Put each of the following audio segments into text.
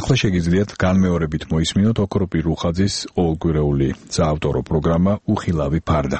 ახლა შეგიძლიათ განმეორებით მოისმინოთ ოქროპირ რუხაძის ყოველკვირეული საავტორო პროგრამა უხილავი ფარდა.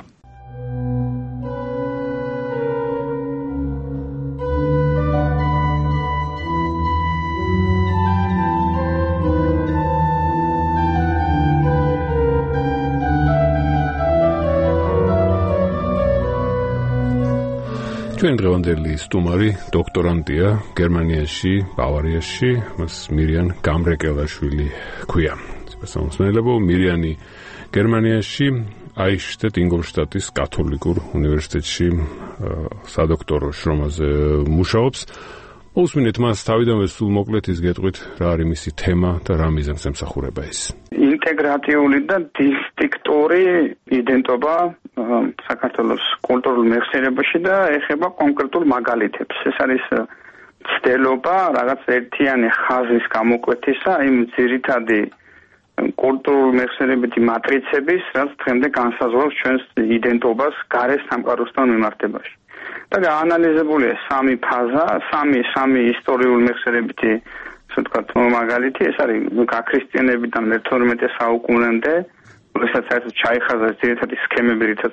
ჩვენ დღევანდელი სტუმარი დოქტორანტია გერმანიაში, ბავარიაში, მას მირიან გამრეკელაშვილი ქვია. სპეციალისტებო მირიანი გერმანიაში აიშტეთ ინგოლშტატის კათოლიკურ უნივერსიტეტში სადოქტორო შრომაზე მუშაობს. უსმინეთ მას თავიდანვე სულ მოკლედ ის გეტყვით რა არის მისი თემა და რა მიზანს ემსახურება ის. ინტეგრატიული და დისტინქტური იდენტობა საქართველოს კულტურულ მეხსიერებაში და ეხება კონკრეტულ მაგალითებს. ეს არის ცდელობა რაღაც ერთიანი ხაზის გამოკვეთისა, იმ ძირითადი კულტურულ მეხსიერებითი მატრიცების, რაც დღემდე განსაზღვრავს ჩვენს იდენტობას გარე სამყაროსთან მიმართებაში. და გაანალიზებულია სამი ფაზა, სამი ისტორიული მეხსიერებითი, ასე ვთქვათ, მაგალითი. ეს არის გაქრისტიანებიდან მე-12 საუკუნემდე, როდესაც საერთოდ ჩაიხაზა ძირითადი სქემები, რითაც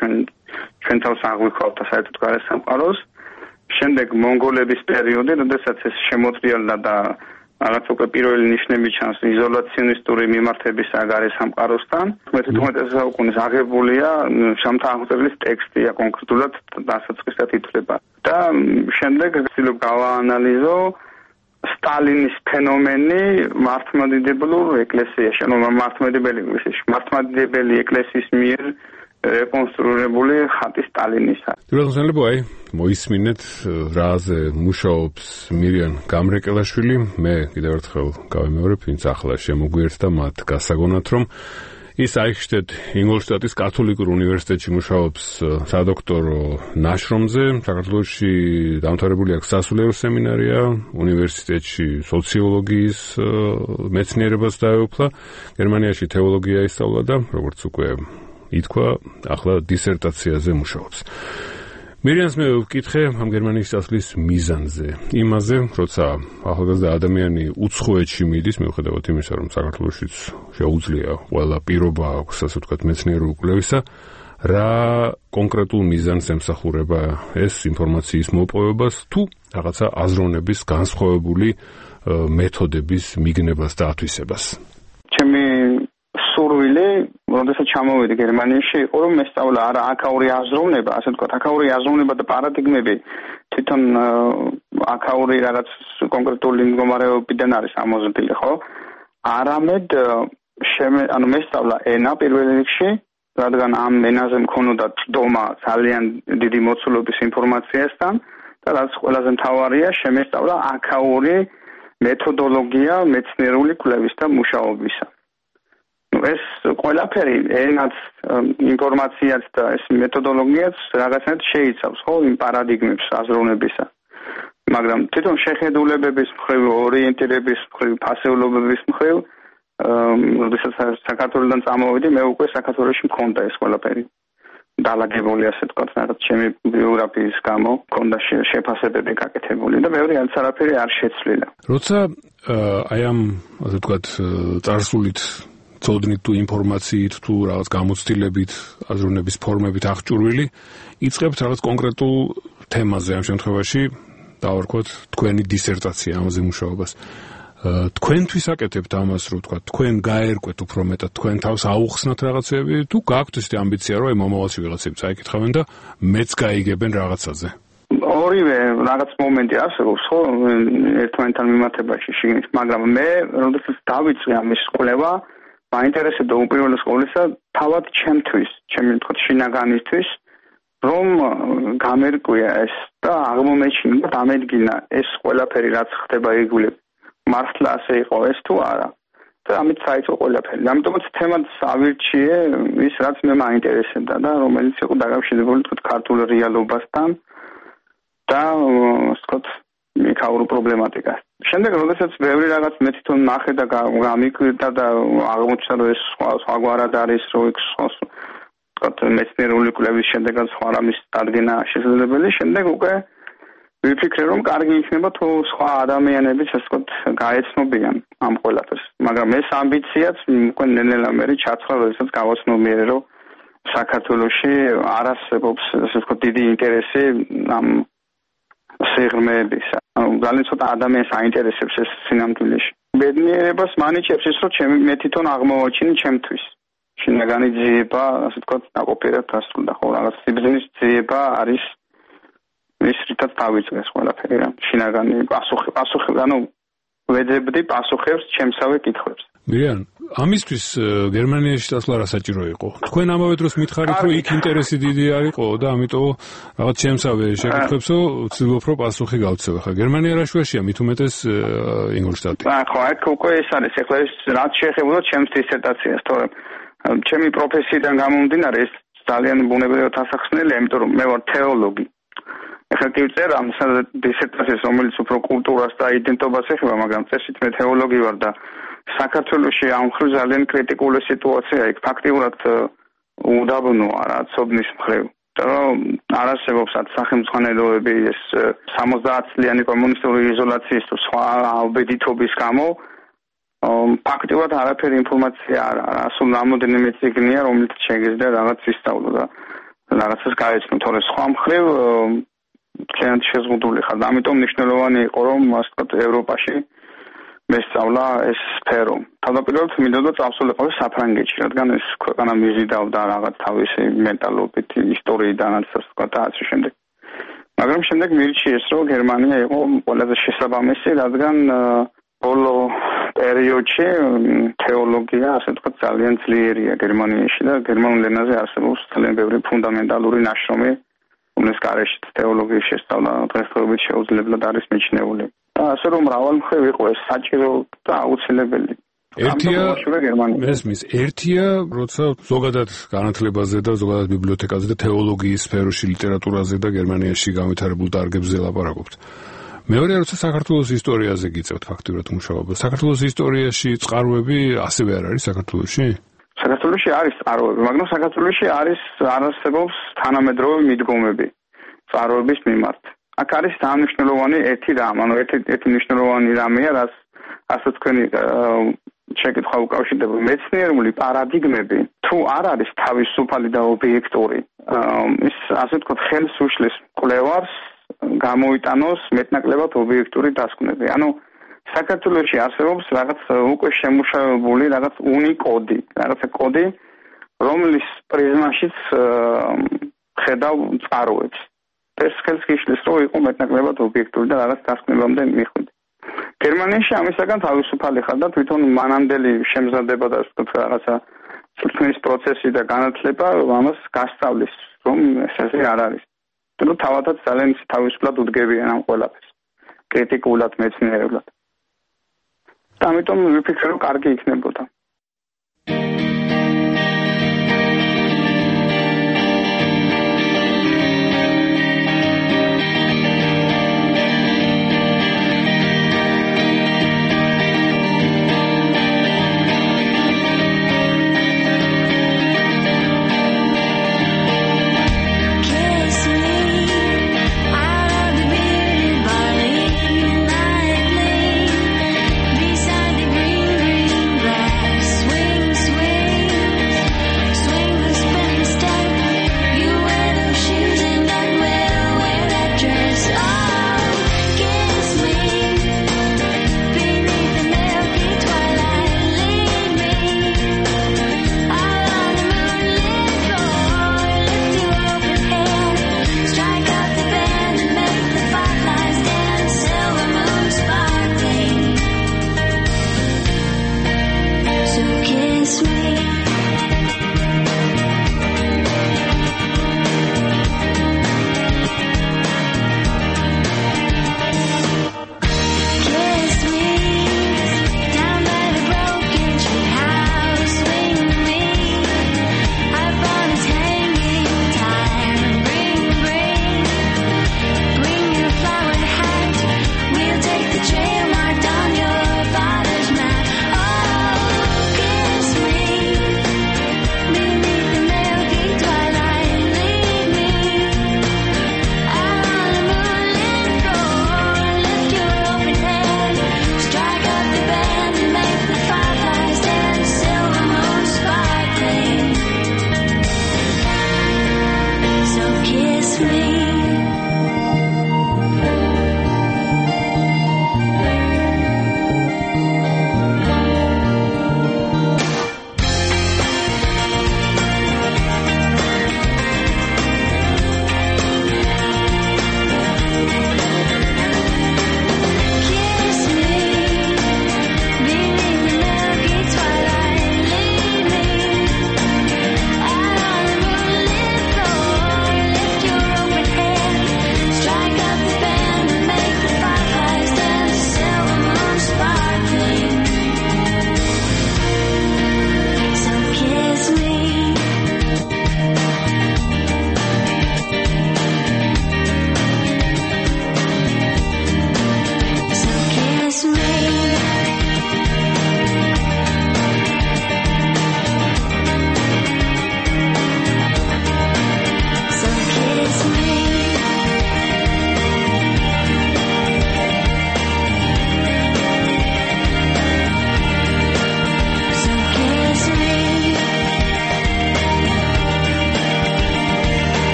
ჩვენ თავს აღვიქვავთ საერთოდ გარე სამყაროს. შემდეგ მონღოლების პერიოდი, როდესაც ეს შემოწიალდა და რაღაც უკვე პირველი ნიშნები ჩანს იზოლაციონისტური მიმართებისა გარე სამყაროსთან. მე-15 საუკუნის აღებულია შამთა აღწერის ტექსტია კონკრეტულად დასაწყისად ითვლება. და შემდეგ ვცდილობ გავაანალიზო სტალინის ფენომენი მართლმადიდებლურ ეკლესიაში, ანუ მართლმადიდებელი ეკლესიის მიერ რეკონსტრუირებული ხატი სტალინისა. თუმცა აი მოისმინეთ რაზე მუშაობს მირიან გამრეკელაშვილი. მე კიდევ ერთხელ გავიმეორებ, ვინც ახლა შემოგვიერთდა მათ გასაგონად, რომ ის აიხშტეთ ინგოლშტატის კათოლიკურ უნივერსიტეტში მუშაობს სადოქტორო ნაშრომზე. საქართველოში დამთავრებული აქვს სასულიერო სემინარია, უნივერსიტეტში სოციოლოგიის მეცნიერებას დაეუფლა, გერმანიაში თეოლოგია ისწავლა და როგორც უკვე ითქვა, ახლა დისერტაციაზე მუშაობს. მირიანს მე ვკითხე ამ გერმანიის წასვლის მიზანზე, იმაზე, როცა ახალგაზრდა ადამიანი უცხოეთში მიდის, მიუხედავად იმისა, რომ საქართველოშიც შეუძლია ყველა პირობა აქვს, ასე ვთქვათ, მეცნიერული კვლევისა, რა კონკრეტულ მიზანს ემსახურება ეს ინფორმაციის მოპოვებას, თუ რაღაცა აზროვნების განსხვავებული მეთოდების მიგნებას და ათვისებას. ჩემი სურვილი, როდესაც ჩამოვედი გერმანიაში, იყო რომ მესწავლა არა აქაური აზროვნება, ასე ვთქვათ, აქაური აზროვნება და პარადიგმები თვითონ აქაური რაღაც კონკრეტული მდგომარეობიდან არის ამოზრდილი, ხო? არამედ მესწავლა ენა პირველ რიგში, რადგან ამ ენაზე მქონოდა წდომა ძალიან დიდი მოცულობის ინფორმაციასთან და რაც ყველაზე მთავარია, შემესწავლა აქაური მეთოდოლოგია მეცნიერული კვლევის და მუშაობისა. ეს ყველაფერი ენაც, ინფორმაციაც და ეს მეთოდოლოგიაც რაღაცნაირად შეიცავს, ხო, იმ პარადიგმებს აზროვნებისა. მაგრამ თვითონ შეხედულებების მხრივ, ორიენტირების მხრივ, ფასეულობების მხრივ, როდესაც საქართველოსთან წამოვედი, მე უკვე საქართველოში მქონდა ეს ყველაფერი. დალაგებული, ასე ვთქვათ, რაღაც ჩემი ბიოგრაფიის გამო მქონდა შეფასებები გაკეთებული და ბევრი არაფერი არ შეცვლილა. როცა აი ამ, ასე ვთქვათ, წარსულით წოდნით თუ ინფორმაციით თუ რაღაც გამოცდილებით, აზროვნების ფორმებით აღჭურვილი, იწყებთ რაღაც კონკრეტულ თემაზე, ამ შემთხვევაში დავარქვათ თქვენი დისერტაცია ამაზე მუშაობას. თქვენთვის აკეთებთ ამას, რომ თქვა, თქვენ გაერკვეთ უფრო მეტად, თქვენ თავს აუხსნათ რაღაცები, თუ გაქვთ ეს ამბიცია, რომ აი მომავალში ვიღაცები წაიკითხავენ და მეც გაიგებენ რაღაცაზე. ორივე რაღაც მომენტი არსებობს, ხო, ერთმანეთთან მიმართებაში შიგნით, მაგრამ მე, როდესაც დავიწყე ამის კვლევა, მაინტერესებდა უპირველეს ყოვლისა თავად ჩემთვის, ჩემი თქო შინაგანისთვის, რომ გამერკვია ეს და აღმომეჩინა და დამედგინა ეს ყველაფერი რაც ხდება იგივე მართლა ასე იყო ეს თუ არა. და ამით საერთო ყველაფერი. ამიტომაც თემად ავირჩიე ის რაც მე მაინტერესებდა და რომელიც იყო დაკავშირებული თქო ქართულ რეალობასთან და თქო მიქაურო პრობლემატიკას. შემდეგ როდესაც ბევრი რაღაც მე თვითონ ნახე და გამიკვირდა და აღმოჩნდა რომ ეს სხვაგვარად არის რომ იქ თქო მეცნიერული კვლევის შემდეგაც სხვა რამის დადგენა შესაძლებელი. შემდეგ უკვე ვიფიქრე რომ კარგი იქნება თუ სხვა ადამიანებიც ასე ვთქვათ გაეცნობიან ამ ყველაფერს, მაგრამ ეს ამბიციაც უკვე ნელ-ნელა მე ჩაცხლა, როდესაც გავაცნობიერე რომ საქართველოში არ არსებობს ასე ვთქვათ დიდი ინტერესი ამ სიღრმეების. ძალიან ცოტა ადამიანს აინტერესებს ეს სინამდვილეში. ბედნიერებას მანიჭებს ის რომ მე თვითონ აღმოვაჩინე ჩემთვის. შინაგანი ძიება, ასე ვთქვათ, ნაყოფიერად დასრულდა, ხო, რაღაც სიბრძნის ძიება არის ის რითაც დავიწყეს ყველაფერი რა. შინაგანი პასუხი, ანუ ვეძებდი პასუხებს ჩემსავე კითხვებს. მირიან, ამისთვის გერმანიაში წასვლა რა საჭირო იყო? თქვენ ამავე დროს მითხარით, რომ იქ ინტერესი დიდი არისო და ამიტომ რაღაც ჩემსავე შეკითხვებსო ვცდილობ რომ პასუხი გავცევ. ხა გერმანია რა შუაშია, მით უმეტეს ინგოლშტატი. ხო, აქ უკვე ეს არის. ეხლა ეს რაც შეეხებოდა ჩემს დისერტაციას, თორემ ჩემი პროფესიიდან გამომდინარე ეს ძალიან ბუნებრივად ასახსნელია, იმიტომ რომ მე ვარ თეოლოგი. ეხლა კი ვწერ ამ დისერტაციას, რომელიც უფრო კულტურას და იდენტობას ეხება, მაგრამ წესით მე თეოლოგი ვარ და საქართველოში ამ მხრივ ძალიან კრიტიკული სიტუაცია იქ ფაქტიურად უდაბნოა რა ცოდნის მხრივ. რომ არ არსებობს სახელმძღვანელოები ეს 70 წლიანი კომუნისტური იზოლაციის თუ სხვა ალბედითობის გამო ფაქტიურად არაფერი ინფორმაცია არ არის. სულ რამოდენიმე წიგნია, რომელიც შეგიძლია რაღაც ვისწავლო და რაღაცას გაეცნო, თორე სხვა მხრივ ძალიან შეზღუდული ხარ. ამიტომ მნიშვნელოვანი იყო რომ ასე ვთქვათ ევროპაში მესწავლა ეს სფერო. თავდაპირველად მინდოდა წავსულიყო საფრანგეთში, რადგან ეს ქვეყანა მიზიდავდა რაღაც თავისი მენტალობით, ისტორიიდან ასე ვთქვათ და ასე შემდეგ. მაგრამ შემდეგ მირჩიეს რომ გერმანია იყო ყველაზე შესაბამისი, რადგან ბოლო პერიოდში თეოლოგია ასე ვთქვათ ძალიან ძლიერია გერმანიაში და გერმანულ ენაზე არსებობს ძალიან ბევრი ფუნდამენტალური ნაშრომი, რომლის გარეშე თეოლოგიის შესწავლა დღესდღეობით შეუძლებლად არის მიჩნეული. ასე რომ მრავალ მხრივ იყო ეს საჭირო და აუცილებელი. ერთია, როცა ზოგადად განათლებაზე და ზოგადად ბიბლიოთეკაზე და თეოლოგიის სფეროში, ლიტერატურაზე და გერმანიაში განვითარებულ დარგებზე ლაპარაკობთ. მეორე, როცა საქართველოს ისტორიაზე გიწევთ ფაქტიურად მუშაობა. საქართველოს ისტორიაში წყაროები ასევე არ არის საქართველოში? საქართველოში არის წყაროები, მაგრამ საქართველოში არასებობს თანამედროვე მიდგომები წყაროების მიმართ. აქ არის დამნიშნულოვანი ერთი რამ, ანუ ერთი მნიშვნელოვანი რამეა, რაც ასე თქვენი შეკითხვა უკავშირდება მეცნიერული პარადიგმები, თუ არ არის თავისუფალი და ობიექტური, ის ასე ვთქვათ ხელს უშლის კვლევარს გამოიტანოს მეტნაკლებად ობიექტური დასკვნები. ანუ საქართველოში არსებობს რაღაც უკვე შემუშავებული რაღაც უნიკოდი, რაღაცა კოდი, რომლის პრიზმაშიც ხედავ წყაროებს. ეს ხელს გიშლის, რომ იყო მეტნაკლებად ობიექტური და რაღაც დასკვნებამდე მიხვიდე. გერმანიაში ამისაგან თავისუფალი ხარ და თვითონ მანამდელი შემზადება და რაღაცა წვრთნის პროცესი და განათლება ამას გასწავლის, რომ ესე არ არის. თუ თავადაც ძალიან თავისუფლად უდგებიან ამ ყველაფერს. კრიტიკულად, მეცნიერულად. და ამიტომ ვიფიქრე, რომ კარგი იქნებოდა. Beside the green, green grass.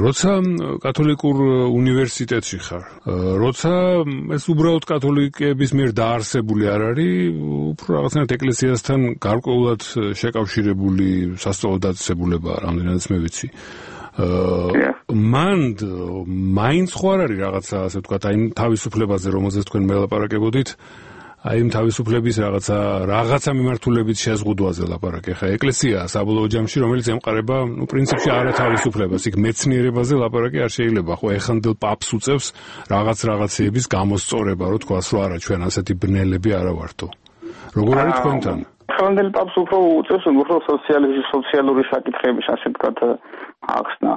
როცა კათოლიკურ უნივერსიტეტში ხარ, როცა ეს უბრალოდ კათოლიკების მიერ დაარსებული არ არის, უფრო რაღაცნაირად ეკლესიასთან გარკვეულად შეკავშირებული სასწავლო დაწესებულება, რამდენადაც მე ვიცი. მან მაინც ხო არ არის რაღაცა, ასე ვთქვათ, აი თავისუფლებაზე, რომელზეც თქვენ მელაპარაკებოდით, აი იმ თავისუფლების რაღაცა მიმართულებით შეზღუდვაზე ლაპარაკი. ხა ეკლესია საბოლოო ჯამში, რომელიც ემყარება, პრინციპში არა თავისუფლებას, იქ მეცნიერებაზე ლაპარაკი არ შეიძლება. ხო, ეხანდელ პაპს უწევს რაღაცეების გამოსწორება, რომ თქვას, რომ არა, ჩვენ ასეთი ბნელები არა ვართო. როგორ არის თქვენთან? ეხანდელ პაპს უფრო უწევს, უფრო სოციალური საკითხების, ასე ვთქვათ, ახსნა.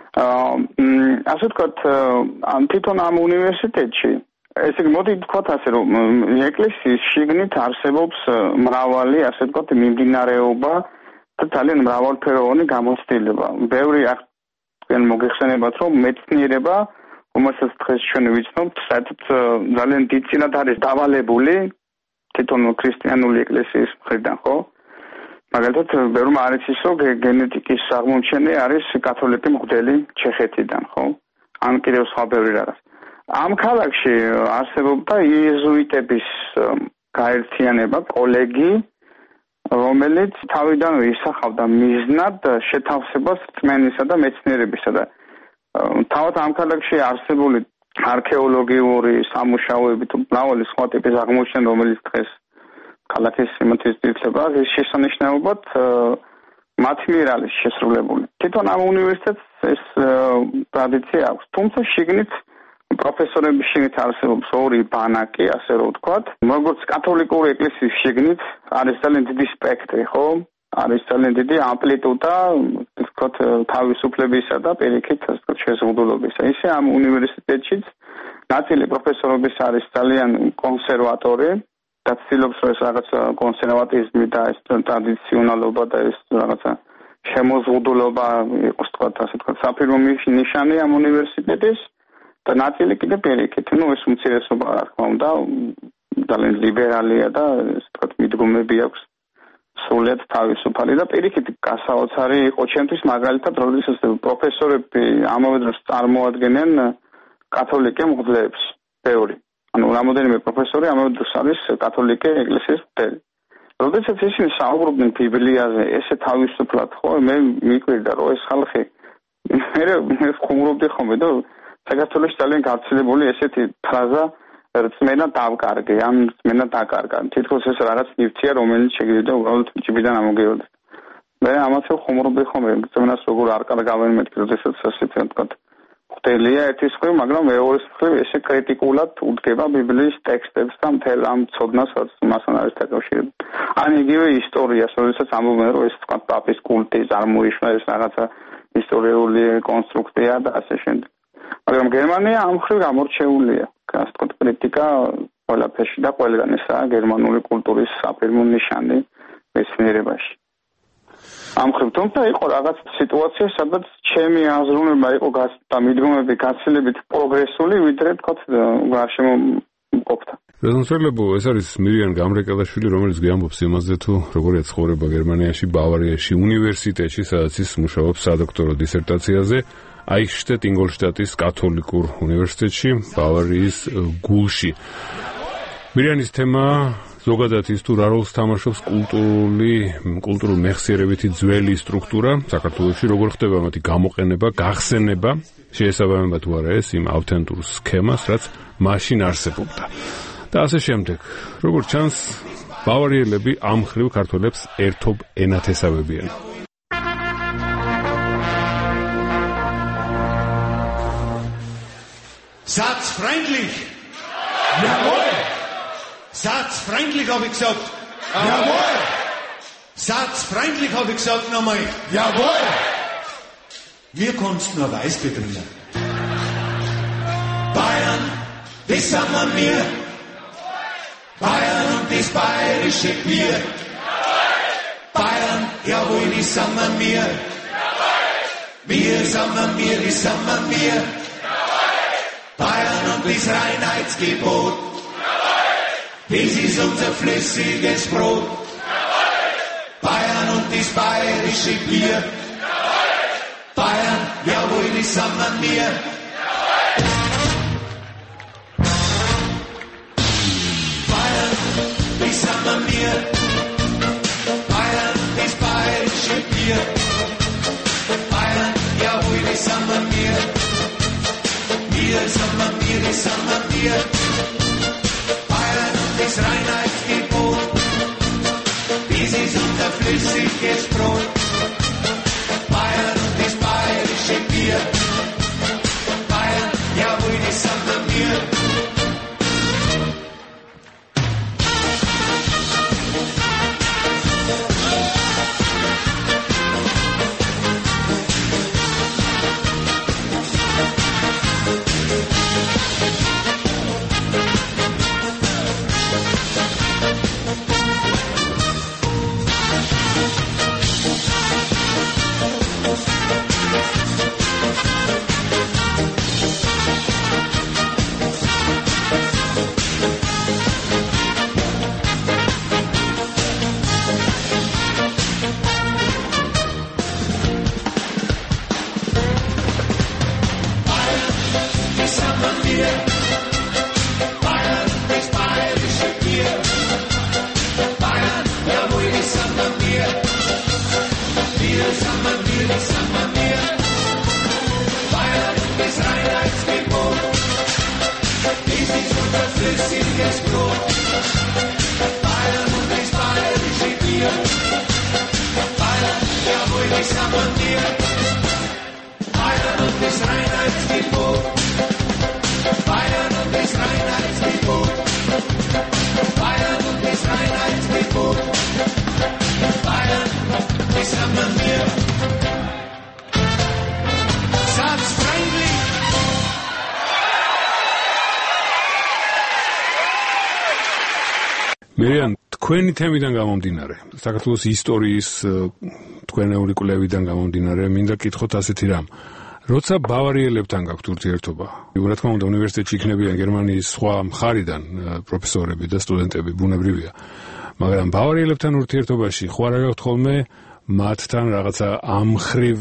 ასე ვთქვათ, თვითონ ამ უნივერსიტეტში ესე იგი, მოდი ვთქვათ ასე, რომ ეკლესიის შიგნით არსებობს მრავალი, ასე ვთქვათ, მიმდინარეობა და ძალიან მრავალფეროვანი გამოცდილება. ბევრი თქვენ მოგეხსენებათ, რომ მეცნიერება, რომელსაც დღეს ჩვენ ვიცნობთ, საერთოდ ძალიან დიდ წინათ არის დავალებული თვითონ ქრისტიანული ეკლესიის მხრიდან, ხო? მაგალითად, ბევრმა არ იცის, რომ გენეტიკის აღმოჩენე არის კათოლიკე მღვდელი ჩეხეთიდან, ხო? ან კიდევ სხვა ბევრი რაღაც. ამ ქალაქში არსებობდა იეზუიტების გაერთიანება, კოლეგი, რომელიც თავიდანვე ისახავდა მიზნად შეთავსებას რწმენისა და მეცნიერებისა და თავად ამ ქალაქში არსებული არქეოლოგიური სამუშაოები თუ მრავალი სხვა ტიპის აღმოჩენა, რომელიც დღეს ქალაქის სიმართლის ძირითადად ის შესანიშნავად მათ მიერ არის შესრულებული. თვითონ ამ უნივერსიტეტს ეს ტრადიცია აქვს, თუმცა შიგნით პროფესორების შიგნით არსებობს ორი ბანაკი, ასე რომ ვთქვათ. როგორც კათოლიკური ეკლესიის შიგნით არის ძალიან დიდი სპექტრი, ხო? არის ძალიან დიდი ამპლიტუდა, ვთქვათ, თავისუფლებისა და პირიქით, ასე ვთქვათ, შეზღუდულობისა. ისე ამ უნივერსიტეტშიც ნაწილი პროფესორების არის ძალიან კონსერვატორი და ცდილობს, რომ ეს რაღაც კონსერვატიზმი და ეს ტრადიციონალობა და ეს რაღაცა შემოზღუდულობა იყოს, ვთქვათ, ასე ვთქვათ, საფირმო ნიშანი ამ უნივერსიტეტის. და ნაწილი კიდე პირიქით, ეს უმცირესობა რა თქმა უნდა, ძალიან ლიბერალია და ასე ვთქვათ, მიდგომები აქვს სრულიად თავისუფალი და პირიქით გასაოცარი იყო ჩემთვის მაგალითად, როდესაც პროფესორები ამავე დროს წარმოადგენენ კათოლიკე მღვდლებს, ბევრი. ანუ რამოდენიმე პროფესორი ამავე დროს არის კათოლიკე ეკლესიის მღვდელი. როდესაც ისინი საუბრობდნენ ბიბლიაზე, ესე თავისუფლად, ხო, მე მიკვირდა, რომ ეს ხალხი მე ხუმრობდი ხოლმე და საქართველოში ძალიან გავრცელებული ესეთი ფრაზა რწმენა დავკარგე, ან რწმენა დაკარგა. თითქოს ეს რაღაც ნივთია, რომელიც შეიძლება უბრალოდ ჭიბიდან ამოგეოდეთ. მე ამაზე ხუმრობდი ხოლმე, რწმენას როგორ არ კარგავენ მეთქი, როდესაც ასეთი ვთქვათ, ხტელია ერთის მხრივ, მაგრამ მეორეს მხრივ ესე კრიტიკულად უდგება ბიბლიის ტექსტებს და მთელ ამ ცოდნას, რაც მასთან არის დაკავშირებული. ან იგივე ისტორიას, როდესაც ამბობენ, რომ ეს ვთქვათ, პაპის კულტი წარმოიშვა, ეს რაღაცა ისტორიული კონსტრუქცია და ასე შემდეგ. მაგრამ გერმანია ამ მხრივ გამორჩეულია. ასე ვთქვათ, კრიტიკა ყველაფერში და ყველგან ესაა გერმანული კულტურის საფირმო ნიშანი მეცნიერებაში. ამ მხრივ თუმცა იყო რაღაც სიტუაცია, სადაც ჩემი აზროვნება იყო და მიდგომები გაცილებით პროგრესული, ვიდრე ვთქვათ, გარშემო მყოფთა. რეზონსერლებო, ეს არის მირიან გამრეკელაშვილი, რომელიც გვამბობს იმაზე, თუ როგორია ცხოვრება გერმანიაში, ბავარიაში, უნივერსიტეტში, სადაც ის მუშაობს სადოქტორო დისერტაციაზე. აიხშტეტ-ინგოლშტატის კათოლიკურ უნივერსიტეტში, ბავარიის გულში. მირიანის თემა ზოგადად ის თუ რა როლს თამაშობს კულტურულ მეხსიერებითი ძველი სტრუქტურა საქართველოში, როგორ ხდება მათი გამოყენება, გახსენება, შეესაბამება თუ არა ეს იმ ავთენტურ სქემას, რაც მაშინ არსებობდა. და ასე შემდეგ. როგორც ჩანს, ბავარიელები ამ ხრივ ქართველებს ერთობ ენათესავებიან. Satzfreundlich! Jawohl! Satzfreundlich habe ich gesagt! Jawohl! Satzfreundlich habe ich gesagt nochmal! Jawohl! Wir kannst nur Weißbier trinken. Bayern, das sind wir! Bayern und das bayerische Bier! Bayern, jawohl, das sind wir! Wir sind wir, das sind wir! Bayern und das Reinheitsgebot, das ist unser flüssiges Brot. Bayern und das bayerische Bier, Bayern, jawohl, ist an mir. Bayern ist an mir. Bayern ist bayerische Bier. Bayern, jawohl, ist an mir. Wir sind an mir, ist an mir. Bayern ist Reinheitsgebot. Dies ist unser flüssiges Brot. Bayern ist bayerische Bier. Bayern, jawohl, die sind an mir. მერიან თქვენი თემიდან გამომდინარე, საქართველოს ისტორიის თქვენეული კვლევიდან გამომდინარე, მინდა გითხოთ ასეთი რამ. როცა ბავარიელებთან გაქვთ ურთიერთობა, რა თქმა უნდა, უნივერსიტეტში იქნებიან გერმანიის სხვა მხარიდან პროფესორები და სტუდენტები, ბუნებრივია. მაგრამ ბავარიელებთან ურთიერთობაში ხო არ გაქვთ ხოლმე მათთან რაღაცა ამხრივ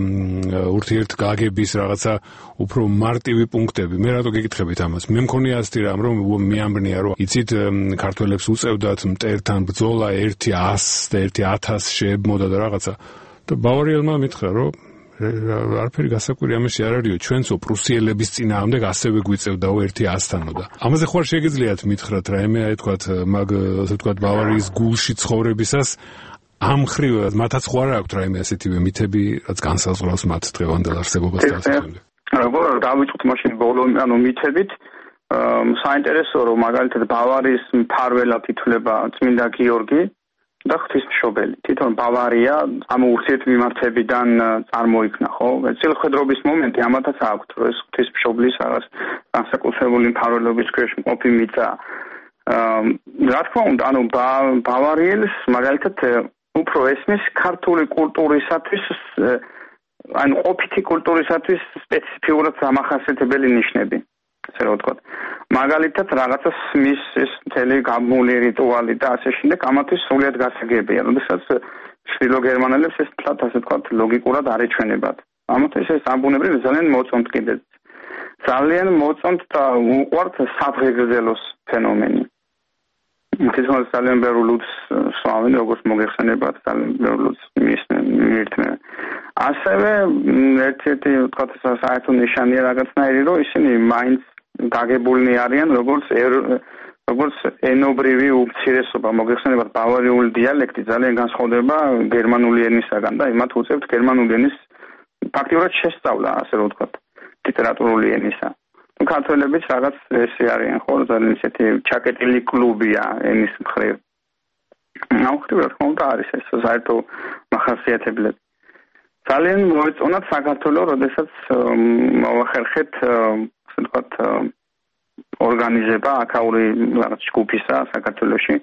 ურთიერთგაგების რაღაცა უფრო მარტივი პუნქტები. მე რატო გეკითხებით ამას? მე მქონია ასეთი რამ, რომ მეამბნია, რომ იცით ქართველებს უწევდათ მტერთან ბრძოლა 100 და 1000 შეებმოდა და რაღაცა. და ბავარიელმა მითხრა, რომ არაფერი გასაკვირი ამაში არ არისო, ჩვენცო პრუსიელების წინააღმდეგ ასევე გვიწევდაო 100-დანო და ამაზე ხო არ შეგიძლიათ მითხრათ რაიმე, აი თქვათ, მაგ ასე ვთქვათ, ბავარიის გულში ცხოვრებისას ამხრივ მათაც ხო არ აქვთ რაიმე ასეთივე მითები, რაც განსაზღვრავს მათ დღევანდელ არსებობას და ასე შემდეგ. როგორ დავიწყოთ მაშინ ბოლო, ანუ მითებით, საინტერესო რომ მაგალითად ბავარიის მფარველად ითვლება წმინდა გიორგი და ღვთისმშობელი. თვითონ ბავარია ამ ურთიერთმიმართებიდან წარმოიქმნა, ხო? წილხედრობის მომენტი ამათაც აქვთ, რომ ეს ღვთისმშობლის რაღაც განსაკუთრებული მფარველობის ქვეშ მყოფი მიწა. რა თქმა უნდა, ანუ ბავარიელს მაგალითად უფრო ესმის ქართული კულტურისათვის, ანუ ყოფითი კულტურისათვის სპეციფიურად დამახასიათებელი ნიშნები. ასე რომ ვთქვათ. მაგალითად რაღაცა მის ეს მთელი გამული რიტუალი და ასე შემდეგ ამათვის სრულიად გასაგებია. როდესაც შვილო გერმანელებს ეს თლათ ასე ვთქვათ ლოგიკურად არ ეჩვენებათ. ამათვის ეს ამბუნებრივი ძალიან მოწონთ კიდეც. ძალიან მოწონთ და უყვართ საფრთხეგრძელოს ფენომენი. თვითონ ძალიან ბევრი ლუდს სვავენ, როგორც მოგეხსენებათ, ძალიან ბევრი ლუდს მიირთმევენ. ასევე ერთ-ერთი ვთქვათ საერთო ნიშანია რაღაცნაირი, რომ ისინი მაინც გაგებულნი არიან, როგორც ენობრივი უმცირესობა. მოგეხსენებათ, ბავარიული დიალექტი ძალიან განსხვავდება გერმანული ენისაგან და იმათ უწევთ გერმანული ენის ფაქტიურად შესწავლა, ასე რომ ვთქვათ, ლიტერატურული ენისა. ქართველებიც რაღაც ესე არიან, ხო, ძალიან ისეთი ჩაკეტილი კლუბია ენის მხრივ. ნახეთ, რა თქმა უნდა, არის ეს საერთო მახასიათებლები. ძალიან მოეწონათ საქართველოს, როდესაც მოვახერხეთ, ასე ვთქვათ, ორგანიზება აქაური რაღაც ჯგუფისა საქართველოში.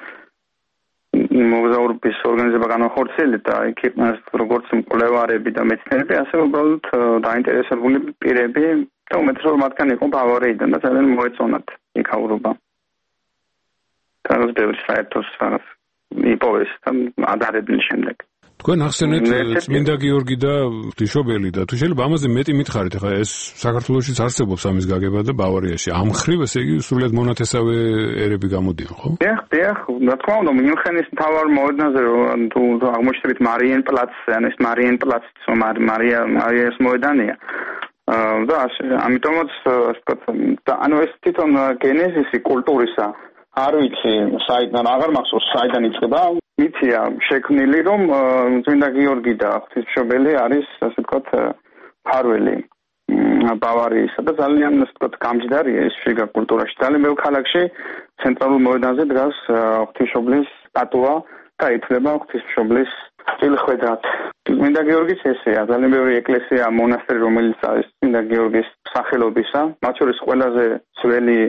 მოგზაურობის ორგანიზება განახორციელეთ და იქ იყვნენ როგორც მკვლევარები და მეცნიერები, ასე უბრალოდ დაინტერესებული პირები და უმეტესობა მათგან იყო ბავარიიდან და ძალიან მოეწონათ იქაურობა. რაღაც ბევრი საერთოს რაღაც იპოვეს და ადარებდნენ შემდეგ. თქვენ ახსენეთ წმინდა გიორგი და ღვთისმშობელი და თუ შეიძლება ამაზე მეტი მითხარით, ახლა ეს საქართველოშიც არსებობს ამის გაგება და ბავარიაში. ამ ხრივ ესე იგი სრულიად მონათესავე ერები გამოდიან, ხო? დიახ, რა თქმა უნდა, მიუნხენის მთავარ მოედანზე თუ აღმოჩნდებით მარიენპლაცზე, ან ეს მარიენპლაციც მარიას მოედანია. და ამიტომაც ანუ ეს თვითონ გენეზისი კულტურისა არ ვიცი, საიდან აღარ მახსოვს, საიდან იწყება. მითია შექმნილი, რომ წმინდა გიორგი და ღვთისმშობელი არის, ასე ვთქვათ, მფარველი ბავარიისა და ძალიან, ასე ვთქვათ, გამჯდარია ეს შიგა კულტურაში. ძალიან ბევრ ქალაქში ცენტრალურ მოედანზე დგას ღვთისმშობლის სტატუა და ითვლება ღვთისმშობლის წილხვედრად. წმინდა გიორგის ესეა, ძალიან ბევრი ეკლესია, მონასტერი, რომელიც არის წმინდა გიორგის სახელობისა, მათ შორის ყველაზე ძველი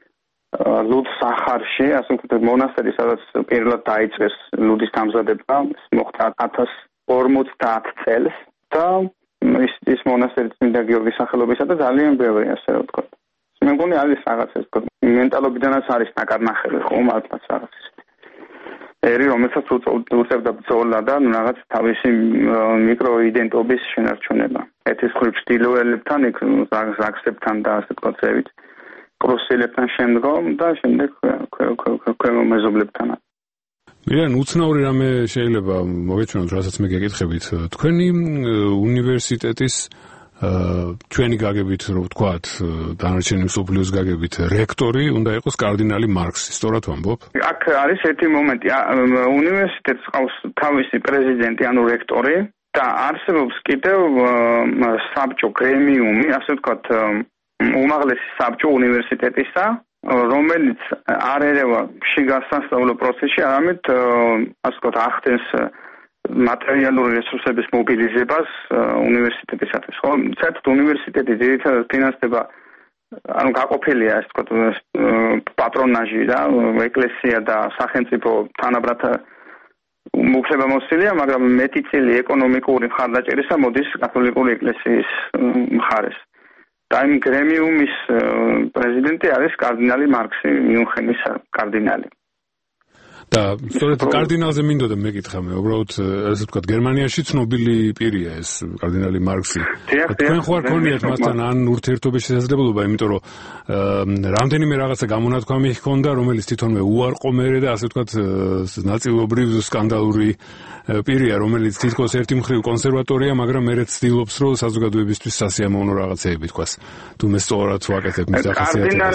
ლუდსახარში, ასე ვთქვათ, მონასტერი, სადაც პირველად დაიწყეს ლუდის დამზადება, მოხდა 1050 წელს და ის მონასტერი წმინდა გიორგის სახელობისა და ძალიან ბევრი, ასე ვთქვათ. მე მგონი არის რაღაც ეს ვთქვათ, მენტალობიდანაც არის ნაკარნახევი, ხო, მართლაც რაღაც ერი, რომელსაც უწევდა ბრძოლა და რაღაც თავისი მიკროიდენტობის შენარჩუნება. ეთის ხრივ ჩრდილოელებთან, იქ ზაგსებთან და ასე ვთქვათ, ზევით პროსელებთან შემდგომ და შემდეგ ქვემო მეზობლებთან. მირიან, უცნაური რამე შეიძლება მოგეჩვენოთ, რასაც მე გეკითხებით. თქვენი უნივერსიტეტის ჩვენი გაგებით, რომ ვთქვათ, დანარჩენი მსოფლიოს გაგებით, რექტორი უნდა იყოს კარდინალი მარქსი, სწორად ვამბობ? აქ არის ერთი მომენტი. უნივერსიტეტს ყავს თავისი პრეზიდენტი, ანუ რექტორი და არსებობს კიდევ საბჭო, გრემიუმი, ასე ვთქვათ, უმაღლესი საბჭო უნივერსიტეტისა, რომელიც არ ერევა შიგა სასწავლო პროცესში, არამედ ასე ვთქვათ, ახდენს მატერიალური რესურსების მობილიზებას უნივერსიტეტისათვის. ხო, საერთოდ უნივერსიტეტი ძირითადად ფინანსდება, ანუ გაყოფილია, ასე ვთქვათ, პატრონაჟი და ეკლესია და სახელმწიფო თანაბრად უფლებამოსილია, მაგრამ მეტი წილი ეკონომიკური მხარდაჭერისა მოდის კათოლიკური ეკლესიის მხარეს. და იმ გრემიუმის პრეზიდენტი არის კარდინალი მარქსი, მიუნხენის კარდინალი. და სწორედ კარდინალზე მინდოდა მეკითხა მე, უბრალოდ ასე ვთქვათ, გერმანიაში ცნობილი პირია ეს კარდინალი მარქსი. თქვენ ხო არ გქონიათ მასთან ან ურთიერთობის შესაძლებლობა, იმიტომ რომ რამდენიმე რაღაცა გამონათქვამი ჰქონდა, რომელიც თვითონვე უარყომერე და ასე ვთქვათ, ნაწილობრივ სკანდალური პირია, რომელიც თითქოს ერთი მხრივ კონსერვატორია, მაგრამ მერე ცდილობს, რომ საზოგადოებისთვის სასიამოვნო რაღაცეები თქვას. თუ მე სწორად ვაკეთებ მის ახასიათებას.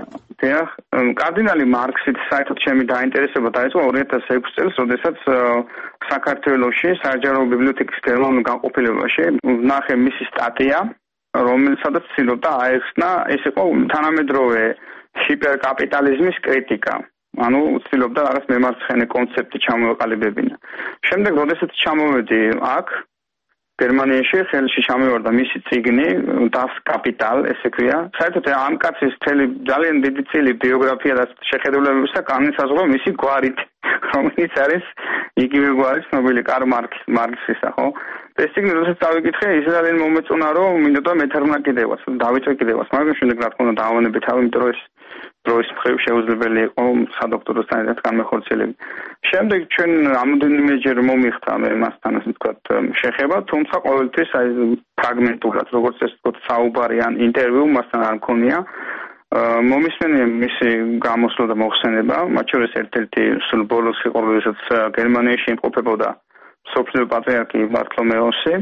კარდინალი მარქსით საერთოდ ჩემი დაინტერესება დაიწყო 2006 წელს, როდესაც საქართველოში საჯარო ბიბლიოთეკის გერმანულ განყოფილებაში ვნახე მისი სტატია, რომელსაც ცდილობდა აეხსნა, ეს იყო თანამედროვე ჰიპერკაპიტალიზმის კრიტიკა. ანუ ცდილობდა რაღაც მემარცხენე კონცეფტი ჩამოეყალიბებინა. შემდეგ, როდესაც ჩამოვედი აქ, გერმანიაში, ხელში ჩამევარდა მისი წიგნი Das Kapital, ესე ქვია. საერთოდ ამ კაცის ძალიან დიდი წილი ბიოგრაფია და შეხედულებებისა განისაზღვრება მისი გვარით, რომელიც არის იგივე გვარი ცნობილი კარლ მარქსისა, ხო? ეს წიგნი როდესაც დავიკითხე, ის ძალიან მომეწონა, რომ მინდოდა მეთარგმნა კიდევაც, დავიწყე კიდევაც, მაგრამ შემდეგ რა თქმა უნდა დავანებე თავი, იმიტომ რომ ეს დროის მხრივ შეუძლებელი იყო სადოქტორო სტაჟად განმეხორციელება. შემდეგ ჩვენ რამოდენიმეჯერ მომიხდა მე მასთან, ასე ვთქვათ, შეხება, თუმცა ყოველთვის აი ფრაგმენტულად, როგორც ეს ვთქვათ, საუბარი ან ინტერვიუ მასთან არ მქონია. მომისმენია მისი გამოსვლა და მოხსენება, მათ შორის ერთ-ერთი სულ ბოლოს იყო, როდესაც გერმანიაში იმყოფებოდა მსოფლიო პატრიარქი ბართლომეოსი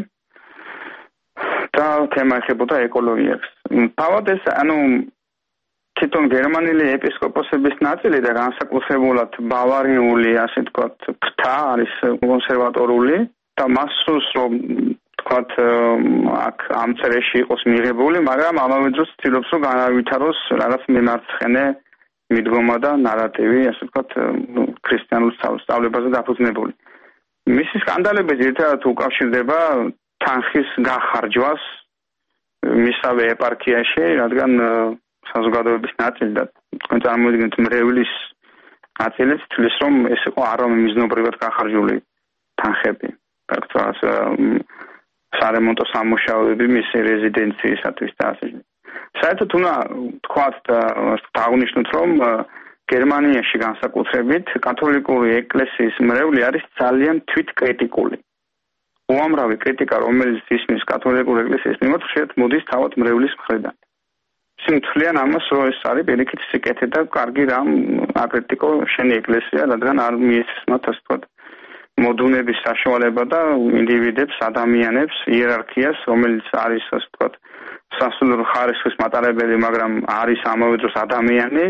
და თემა ეხებოდა ეკოლოგიას. თავად ეს, ანუ თვითონ გერმანელი ეპისკოპოსების ნაწილი და განსაკუთრებულად ბავარიული, ასე ვთქვათ, ფრთა არის კონსერვატორული და მას სურს, რომ ვთქვათ, აქ ამ წერეში იყოს მიღებული, მაგრამ ამავე დროს ცდილობს, რომ განავითაროს რაღაც მემარცხენე მიდგომა და ნარატივი, ასე ვთქვათ, ქრისტიანულ სწავლებაზე დაფუძნებული. მისი სკანდალები ძირითადად უკავშირდება თანხის გახარჯვას მისავე ეპარქიაში, რადგან საზოგადოების ნაწილი და თქვენ წარმოიდგინეთ მრევლის ნაწილიც თვლის, რომ ეს იყო არამიზნობრივად გახარჯული თანხები. გაქცევას სარემონტო სამუშაოები მისი რეზიდენციისათვის და ასე. საერთოდ უნდა თქვათ და დაგვნიშნოთ, რომ გერმანიაში განსაკუთრებით კათოლიკური ეკლესიის მრევლი არის ძალიან თვითკრიტიკული. უამრავი კრიტიკა, რომელიც ისმის კათოლიკური ეკლესიის მიმართ, ხშირად მოდის თავად მრევლის მხრიდან. თვლიან ამას, რომ ეს არის პირიქით სიკეთე და კარგი რამ აკრიტიკო შენი ეკლესია, რადგან არ მიეცეს მათ ასე ვთქვათ მოდუნების საშუალება და ინდივიდებს, ადამიანებს, იერარქიას, რომელიც არის ასე ვთქვათ სასულიერო ხარისხის მატარებელი, მაგრამ არის ამავე დროს ადამიანი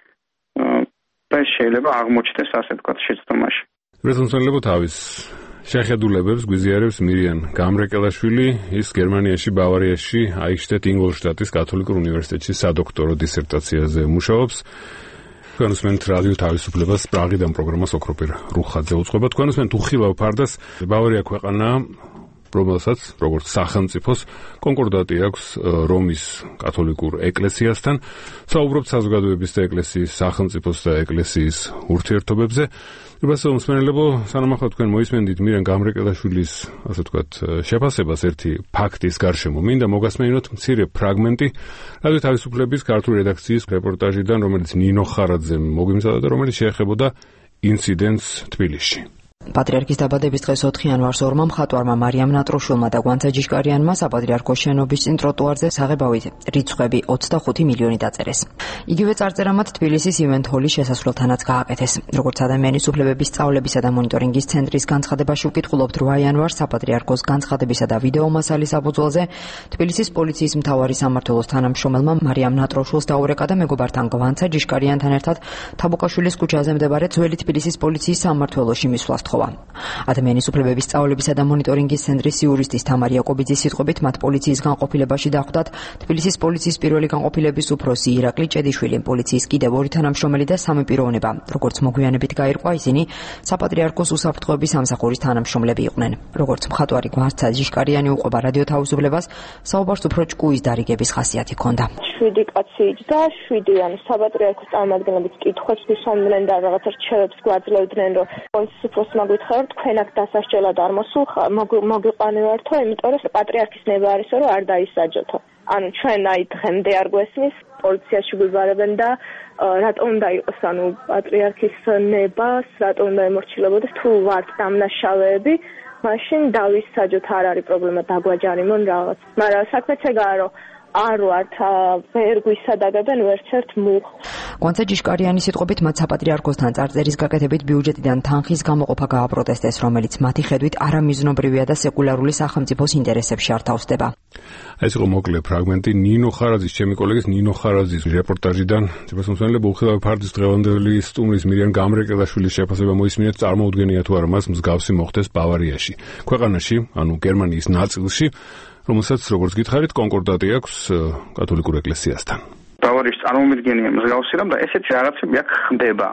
და შეიძლება აღმოჩნდეს ასე ვთქვათ შეცდომაში. რეზონსონლებო თავის შეხედულებებს გვიზიარებს მირიან გამრეკელაშვილი, ის გერმანიაში, ბავარიაში, აიხშტეტ ინგოლშტატის კათოლიკურ უნივერსიტეტში სადოქტორო დისერტაციაზე მუშაობს. თქვენ უსმენთ რადიო თავისუფლებას პრაღიდან პროგრამას ოქროპირ რუხაძე უწყობა. თქვენ უსმენთ უხილავ ფარდას. ბავარია ქვეყანა, რომელსაც როგორც სახელმწიფოს კონკორდატი აქვს რომის კათოლიკურ ეკლესიასთან. საუბრობთ საზოგადოების და ეკლესიის, სახელმწიფოს და ეკლესიის ურთიერთობებზე. რასო მსმენელებო, სანამ ახლა თქვენ მოისმენდით მირიან გამრეკელაშვილის, ასე ვთქვათ, შეფასებას ერთი ფაქტის გარშემო, მინდა მოგასმენინოთ მცირე ფრაგმენტი რადიო თავისუფლების ქართული რედაქციის რეპორტაჟიდან, რომელიც ნინო ხარაძემ მოგვიმზადა და რომელიც შეეხებოდა ინციდენტს თბილისში. პატრიარქის დაბადების დღეს 4 იანვარს ორმა მხატვარმა მარიამ ნატროშვილმა და გვანცა ჯიშკარიანმა საპატრიარქოს შენობის წინ ტროტუარზე საღებავით რიცხვები 25 მილიონი დაწერეს. იგივე წარწერა მათ თბილისის ივენთ ჰოლის შესასვლელთანაც გააკეთეს. როგორც ადამიანის უფლებების სწავლებისა და მონიტორინგის ცენტრის განცხადებაში ვკითხულობთ, 8 იანვარს საპატრიარქოს განცხადებისა და ვიდეო მასალის საფუძველზე თბილისის პოლიციის მთავარი სამმართველოს თანამშრომელმა მარიამ ნატროშვილს დაურეკა და მეგობართან გვანცა ჯიშკარიანთან ერთად თაბუკაშვილის ქუჩაზე მდებარე ძველი თბილისის პოლიციის სამმართველოში მისვლას თხოვა. ადამიანის უფლებების სწავლებისა და მონიტორინგის ცენტრის იურისტის თამარ იაკობიძის სიტყვებით მათ პოლიციის განყოფილებაში დახვდათ თბილისის პოლიციის პირველი განყოფილების უფროსი ირაკლი ჭედიშვილი, პოლიციის კიდევ 2 თანამშრომელი და 3 პიროვნება. როგორც მოგვიანებით გაირკვა, ისინი საპატრიარქოს უსაფრთხოების სამსახურის თანამშრომლები იყვნენ. როგორც მხატვარი გვანცა ჯიშკარიანი უყვება რადიო თავისუფლებას, საუბარს უფრო ჭკუის დარიგების ხასიათი ჰქონდა. 7 კაცი იჯდა, 7 საპატრიარქოს წარმომადგენლებით კითხვებს ვისვამდნენ და რაღაცა რჩევებს გვაძლევდნენ, რომ პოლიციის უფროსმა გითხარით, თქვენ აქ დასასჯელად არ მოგიყვანებართო, იმიტომ რომ პატრიარქის ნება არისო, რომ არ დაისაჯოთო. ანუ ჩვენ დღემდე არ გვესმის, პოლიციაში გვიბარებენ და რატომ უნდა იყოს პატრიარქის ნებას, რატომ უნდა ემორჩილებოდეს, თუ ვართ დამნაშავეები, მაშინ დავისაჯოთ, არ არის პრობლემა, დაგვაჯარიმონ რაღაც. მაგრამ საქმეც ეგაა, რომ არ ვართ ვერ გვისადაგებენ ვერცერთ მუხ. გვანცა ჯიშკარიანის სიტყვებით მათ საპატრიარქოსთან წარწერის გაკეთებით ბიუჯეტიდან თანხის გამოყოფა გააპროტესტეს, რომელიც მათი ხედვით არამიზნობრივია და სეკულარული სახელმწიფოს ინტერესებში არ თავსდება. ეს იყო მოკლე ფრაგმენტი ნინო ხარაძის, ჩემი კოლეგის ნინო ხარაძის რეპორტაჟიდან. ციფროსმოსმენელებო, უხილავი ფარდის დღევანდელი სტუმრის მირიან გამრეკელაშვილის შეფასება მოისმინეთ, წარმოუდგენია თუ არა მას მსგავსი მოხდეს ბავარიაში. ქვეყანაში, ანუ გერმანიის ნაწილში, რომელსაც როგორც გითხარით, კონკორდატი აქვს კათოლიკურ ეკლესიასთან. ბავარიის წარმომადგენია მსგავსი რამ და ესეთი რაღაცები აქ ხდება.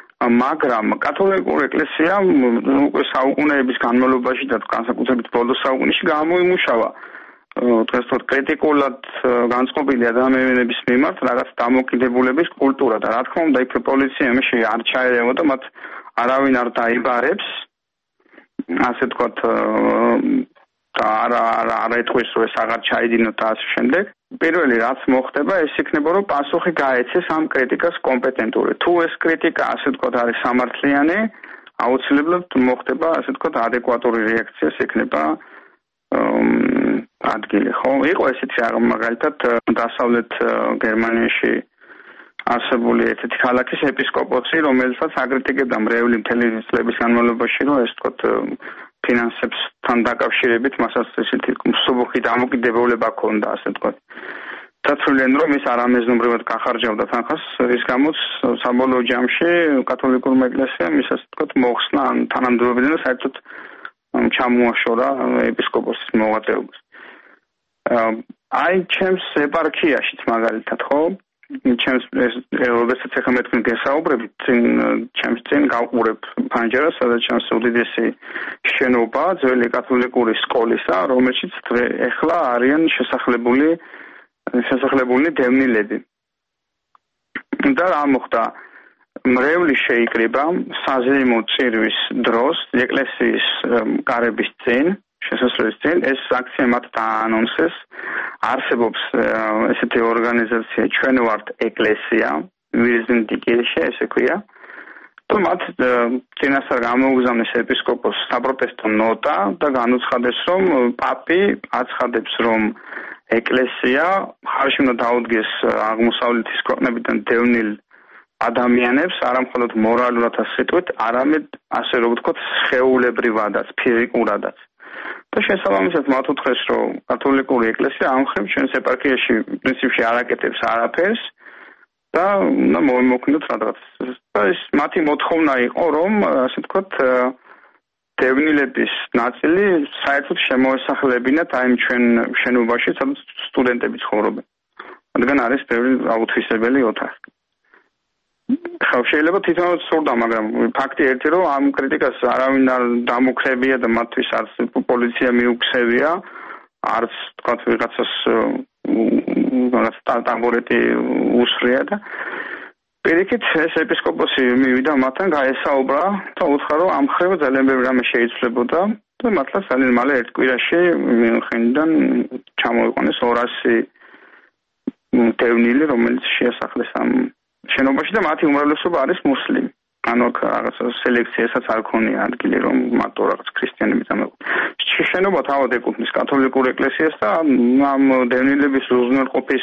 მაგრამ კათოლიკურ ეკლესია უკვე საუკუნეების განმავლობაში და განსაკუთრებით ბოლო საუკუნეში გამოიმუშავა დღეს თორ კრიტიკულად განწყობილი ადამიანების მიმართ რაღაც დამოკიდებულების კულტურა და რა თქმა უნდა იქ პოლიცია იმაში არ ჩაერევა და მათ არავინ არ დაიბარებს, ასე ვთქვათ, არ ეთქვის რომ ეს აღარ ჩაიდინოთ და ასე შემდეგ. პირველი რაც მოხდება, ეს იქნება რომ პასუხი გაეცეს ამ კრიტიკას კომპეტენტური. თუ ეს კრიტიკა ასე ვთქვათ არის სამართლიანი, აუცილებლად მოხდება ასე ვთქვათ ადეკვატური რეაქცია იქნება ადგილი, ხო? იყო ესეთი მაგალითად დასავლეთ გერმანიაში არსებული ესეთი ქალაქის ეპისკოპოსი, რომელსაც აკრიტიკებდა მრევლი მთელი წლების განმავლობაში, რომ ეს ვთქვათ ფინანსებთან დაკავშირებით მასაც ესეთი მსუბუქი დამოკიდებულება ჰქონდა, ასე ვთქვათ. დაცვლენ რომ ის არამეზნობრივად გახარჯავდა თანხას, რის გამოც საბოლოო ჯამში კათოლიკურმა ეკლესიამ ის ასე ვთქვათ მოხსნა თანამდებობიდან და საერთოდ ჩამოაშორა ეპისკოპოსის მოღვაწეობას. აი ჩემს ეპარქიაშიც მაგალითად, ხო? ჩემს როდესაც ახლა მე თქვენ გესაუბრებით, ჩემს წინ გავყურებ ფანჯარას, სადაც ჩემს უდიდესი შენობა ძველი კათოლიკური სკოლისა, რომელშიც ახლა არიან შესახლებული დევნილები. და რა მოხდა? მრევლი შეიკრიბა საზეიმო წირვის დროს ეკლესიის კარების წინ, შესასვლელის წინ, ეს აქცია მათ დაანონსეს. არსებობს ესეთი ორგანიზაცია, ჩვენ ვართ ეკლესია, ვიზნდიკიში, ესე ქვია. და მათ წინასწარ გამოუგზავნეს ეპისკოპოსს საპროტესტო ნოტა და განუცხადეს, რომ პაპი აცხადებს, რომ ეკლესია ხარში უნდა დაუდგეს აღმოსავლეთის ქვეყნებიდან დევნილ ადამიანებს, არა მხოლოდ მორალურად ასეთვით, არამედ ასე რომ ვთქვათ, სხეულებრივადაც, ფიზიკურადაც. და შესაბამისად მათ უთხრეს, რომ კათოლიკური ეკლესია ამ მხრივ ჩვენს ეპარქიაში პრინციპში არ აკეთებს არაფერს და უნდა მოიმოქმედოთ რაღაც. და ეს მათი მოთხოვნა იყო, რომ ასე ვთქვათ, დევნილების ნაწილი საერთოდ შემოესახლებინათ აი ჩვენ შენობაში, სადაც სტუდენტები ცხოვრობენ. რადგან არის ბევრი აუთვისებელი ოთახი. ხო, შეიძლება თვითონაც სურდა, მაგრამ ფაქტი ერთი, რომ ამ კრიტიკას არავინ არ დამუქრებია და მათთვის არც პოლიცია მიუქცევია, არც თქვათ ვიღაცას ტამბურეტი უსრია და პირიქით ეს ეპისკოპოსი მივიდა მათთან, გაესაუბრა და უთხრა, რომ ამ ხრივ ძალიან ბევრი რამე შეიძლებოდა და მართლა ძალიან მალე ერთ კვირაში მიხენიდან ჩამოიყვანეს 200 დევნილი, რომელიც შეასახლეს ამ შენობაში და მათი უმრავლესობა არის მუსლიმი. ანუ რაღაც სელექციასაც არ ქონია ადგილი, რომ მარტო რაღაც ქრისტიანები წამოყვნენ. შენობა თავად ეკუთვნის კათოლიკურ ეკლესიას და ამ დევნილების უზრუნველყოფის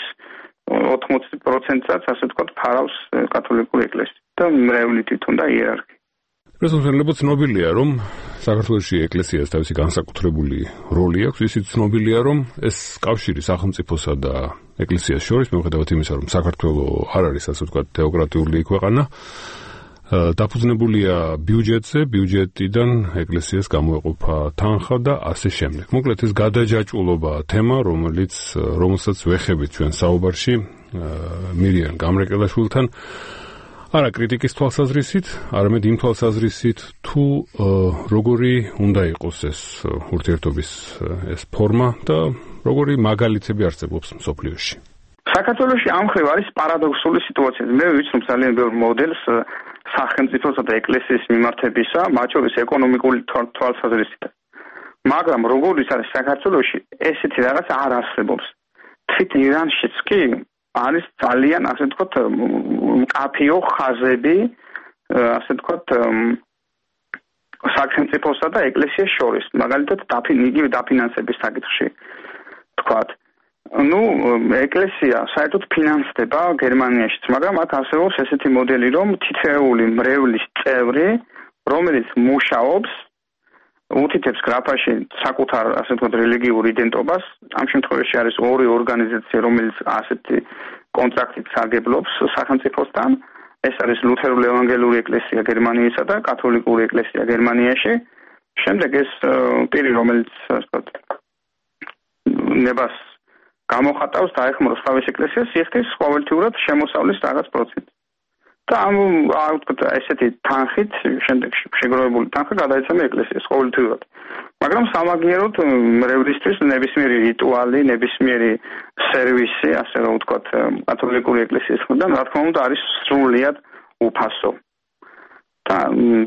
80%-საც ასე ვთქვათ ფარავს კათოლიკური ეკლესია და მრევლი თვითონ და იერარქია. პრესონსელებო ცნობილია, რომ საქართველოში ეკლესიას თავისი განსაკუთრებული როლი აქვს, ისიც ცნობილია, რომ ეს კავშირი სახელმწიფოსა და ეკლესიას შორის, მიუხედავად იმისა, რომ საქართველო არ არის ასე ვთქვათ თეოკრატიული ქვეყანა, დაფუძნებულია ბიუჯეტზე, ბიუჯეტიდან ეკლესიას გამოეყოფა თანხა და ასე შემდეგ. მოკლედ ეს გადაჯაჭვულობა თემა, რომელსაც ვეხებით ჩვენ საუბარში მირიან გამრეკელაშვილთან, არა კრიტიკის თვალსაზრისით, არამედ იმ თვალსაზრისით, თუ როგორი უნდა იყოს ეს ურთიერთობის ეს ფორმა და როგორი მაგალითები არსებობს მსოფლიოში. საქართველოში ამ ხრივ არის პარადოქსული სიტუაცია. მე ვიცი, რომ ძალიან ბევრ მოდელს სახელმწიფოსა და ეკლესიის მიმართებისა, მათ შორის ეკონომიკური თვალსაზრისით. მაგრამ როგორიც არის საქართველოში, ესეთი რაღაც არ არსებობს. თვით ირანშიც კი არის ძალიან, ასე ვთქვათ, მკაფიო ხაზები, ასე ვთქვათ, სახელმწიფოსა და ეკლესიას შორის, მაგალითად, იგივე დაფინანსების საკითხში, ვთქვათ. ეკლესია საერთოდ ფინანსდება გერმანიაშიც, მაგრამ აქ არსებობს ესეთი მოდელი, რომ თითოეული მრევლის წევრი, რომელიც მუშაობს, უთითებს გრაფაში საკუთარ, ასე ვთქვათ, რელიგიურ იდენტობას. ამ შემთხვევაში არის ორი ორგანიზაცია, რომელიც ასეთი კონტრაქტით სარგებლობს სახელმწიფოსთან. ეს არის ლუთერული ევანგელიური ეკლესია გერმანიისა და კათოლიკური ეკლესია გერმანიაში. შემდეგ ეს პირი, რომელიც, ასე ვთქვათ, ნებას გამოხატავს და ეხმაროს თავის ეკლესიას, იხდის ყოველთვიურად შემოსავლის რაღაც პროცენტი. და ამ ესეთი თანხით, შემდეგში შეგროვებული თანხა გადაეცემა ეკლესიას ყოველთვიურად. მაგრამ სამაგიეროდ მრევლისთვის ნებისმიერი რიტუალი, ნებისმიერი სერვისი, ასე რომ ვთქვათ, კათოლიკური ეკლესიის მხრიდან, რა თქმა უნდა, არის სრულიად უფასო. და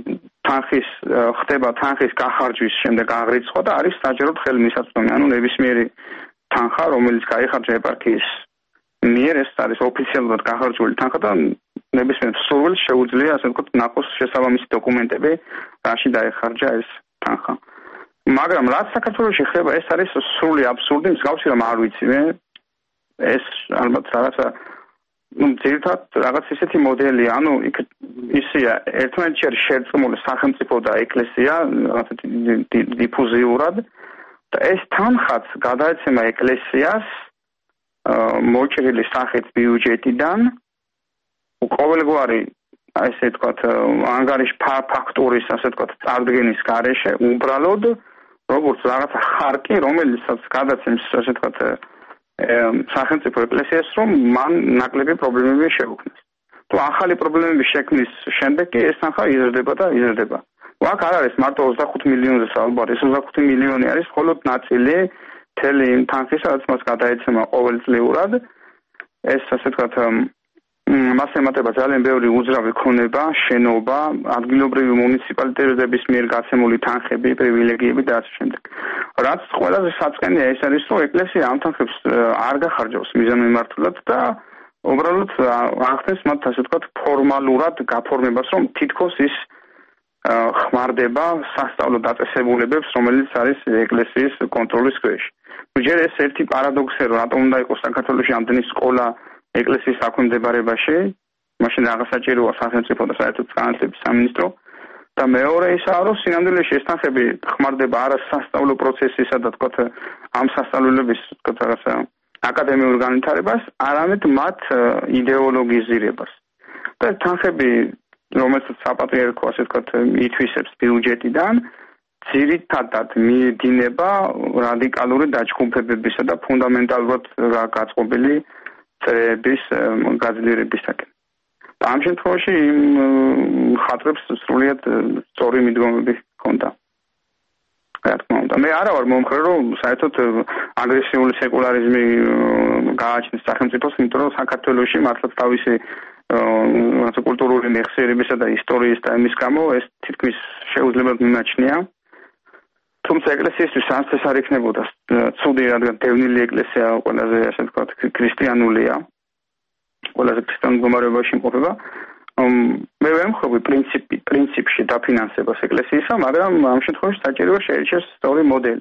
ხდება თანხის გახარჯვის შემდეგ აღრიცხვა და არის საჯაროდ ხელმისაწვდომი, ანუ ნებისმიერი თანხა, რომელიც გაიხარჯა ეპარქიის მიერ, ეს არის ოფიციალურად გახარჯული თანხა და ნებისმიერ სურვილს შეუძლია, ასე ვთქვათ, ნახოს შესაბამისი დოკუმენტები, რაში დაეხარჯა ეს თანხა. მაგრამ რაც საქართველოში ხდება, ეს არის სრული აბსურდი, მსგავსი რამ არ ვიცი მე. ეს ალბათ რაღაცა ძირითადად რაღაც ისეთი მოდელია, ანუ ისია ერთმანეთში არის შერწყმული სახელმწიფო და ეკლესია, რაღაცა დიფუზიურად და ეს თანხაც გადაეცემა ეკლესიას მოჭრილი სახით ბიუჯეტიდან ყოველგვარი, ასე ვთქვათ, ანგარიშ ფაქტურის, ასე ვთქვათ, წარდგენის გარეშე უბრალოდ როგორც რაღაცა ხარკი, რომელიცაც გადაცემს, ასე ვთქვათ, სახელმწიფო ეკლესიას, რომ მან ნაკლები პრობლემები შეუქმნას. თუ ახალი პრობლემების შექმნის შემდეგ კი ეს თანხა იზრდება და იზრდება. აქ არ არის მარტო 25 მილიონზე საუბარი, ეს 25 მილიონი არის მხოლოდ ნაწილი მთელი იმ თანხისა, რაც მას გადაეცემა ყოველწლიურად. ეს, ასე ვთქვათ, მას ემატება ძალიან ბევრი უძრავი ქონება, შენობა, ადგილობრივი მუნიციპალიტეტების მიერ გაცემული თანხები, პრივილეგიები და ასე შემდეგ. რაც ყველაზე საწყენია ეს არის, რომ ეკლესია ამ თანხებს არ გახარჯავს მიზანმიმართულად და უბრალოდ ახდენს მათ ასე ვთქვათ ფორმალურად გაფორმებას, რომ თითქოს ის ხმარდება სასწავლო დაწესებულებებს, რომელიც არის ეკლესიის კონტროლის ქვეშ. ჯერ ეს ერთი პარადოქსია, რომ რატომ უნდა იყოს საქართველოში ამდენი სკოლა ეკლესიის დაქვემდებარებაში, მაშინ რაღაც საჭიროა სახელმწიფო და საერთოდ განათლების სამინისტრო. და მეორე ისაა, რომ სინამდვილეში ეს თანხები ხმარდება არა სასწავლო პროცესისა და თქვათ ამ სასწავლებლების თქვათ რაღაცა აკადემიურ განვითარებას, არამედ მათ იდეოლოგიზირებას. და თანხები, რომელსაც საპატრიარქო ასე ვთქვათ ითვისებს ბიუჯეტიდან, ძირითადად მიედინება რადიკალური დაჯგუფებებისა და ფუნდამენტალურად გაწყობილი წრეების გაძლიერებისაკენ. ამ შემთხვევაში იმ ხატრებს სრულიად სწორი მიდგომები ჰქონდა. რა თქმა უნდა, მე არა ვარ მომხრე, რომ საერთოდ აგრესიული სეკულარიზმი გააჩნდეს სახელმწიფოს, იმიტომ რომ საქართველოში მართლაც თავისი კულტურული მეხსიერებისა და ისტორიის და იმის გამო ეს თითქმის შეუძლებლად მიმაჩნია. თუმცა ეკლესიისთვის არც ეს არ იქნებოდა ცუდი, რადგან დევნილი ეკლესია ყველაზე ასე ვთქვათ ქრისტიანულია. ყველაზე ქრისტიანულ მდგომარეობაში იმყოფება. მე ვემხრობი პრინციპში დაფინანსებას ეკლესიისა, მაგრამ ამ შემთხვევაში საჭიროა შეირჩეს სწორი მოდელი.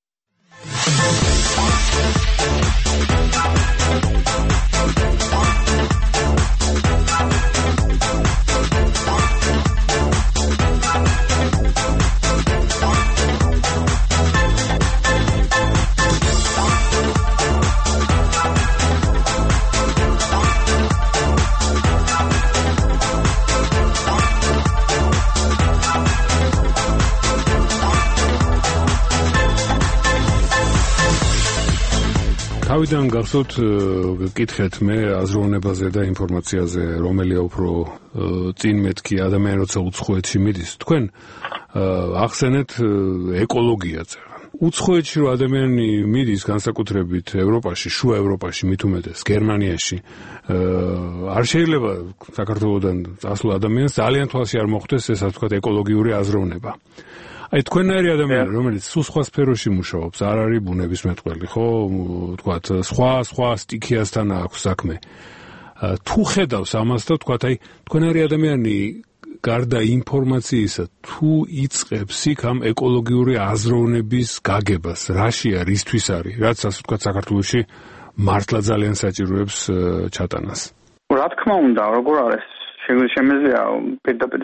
თავიდან გახსოვთ გკითხეთ მე აზროვნებაზე და ინფორმაციაზე, რომელია უფრო წინ მეთქი ადამიანი როცა უცხოეთში მიდის. თქვენ ახსენეთ ეკოლოგიაზე. უცხოეთში რო ადამიანი მიდის განსაკუთრებით ევროპაში, შუა ევროპაში, მით უმეტეს გერმანიაში, არ შეიძლება საქართველოსდან წასულ ადამიანს ძალიან თვალში არ მოხვდეს ეს ასე ვთქვათ ეკოლოგიური აზროვნება. აი თქვენნაირი ადამიანი, რომელიც სულ სხვა სფეროში მუშაობს, არ არის ბუნებისმეტყველი, ხო, ვთქვათ, სხვა სტიქიასთან აქვს საქმე. თუ ხედავს ამას და ვთქვათ, აი თქვენნაირი ადამიანი გარდა ინფორმაციისა, თუ იწყებს იქ ამ ეკოლოგიური აზროვნების გაგებას, რაშია, რისთვის არის, რაც ასე ვთქვათ, საქართველოში მართლა ძალიან საჭიროებს ჩატანას. რა თქმა უნდა, როგორ არის, შემიძლია პირდაპირ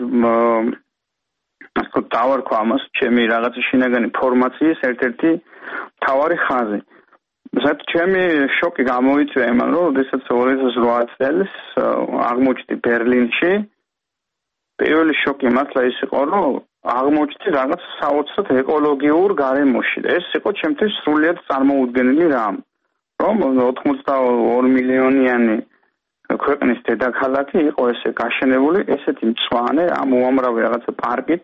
ასე დავარქვა ამას, ჩემი რაღაცა შინაგანი ფორმაციის ერთ-ერთი მთავარი ხაზი. საერთოდ ჩემი შოკი გამოიწვია იმან, რომ როდესაც 2008 წელს აღმოჩნდი ბერლინში, პირველი შოკი მართლა ის იყო, რომ აღმოჩნდი რაღაც საოცრად ეკოლოგიურ გარემოში. ეს იყო ჩემთვის სრულიად წარმოუდგენელი რამ. რომ 82 მილიონიანი ქვეყნის დედაქალაქი იყო ესე გაშენებული, ესეთი მწვანე, ამ უამრავი რაღაცა პარკით,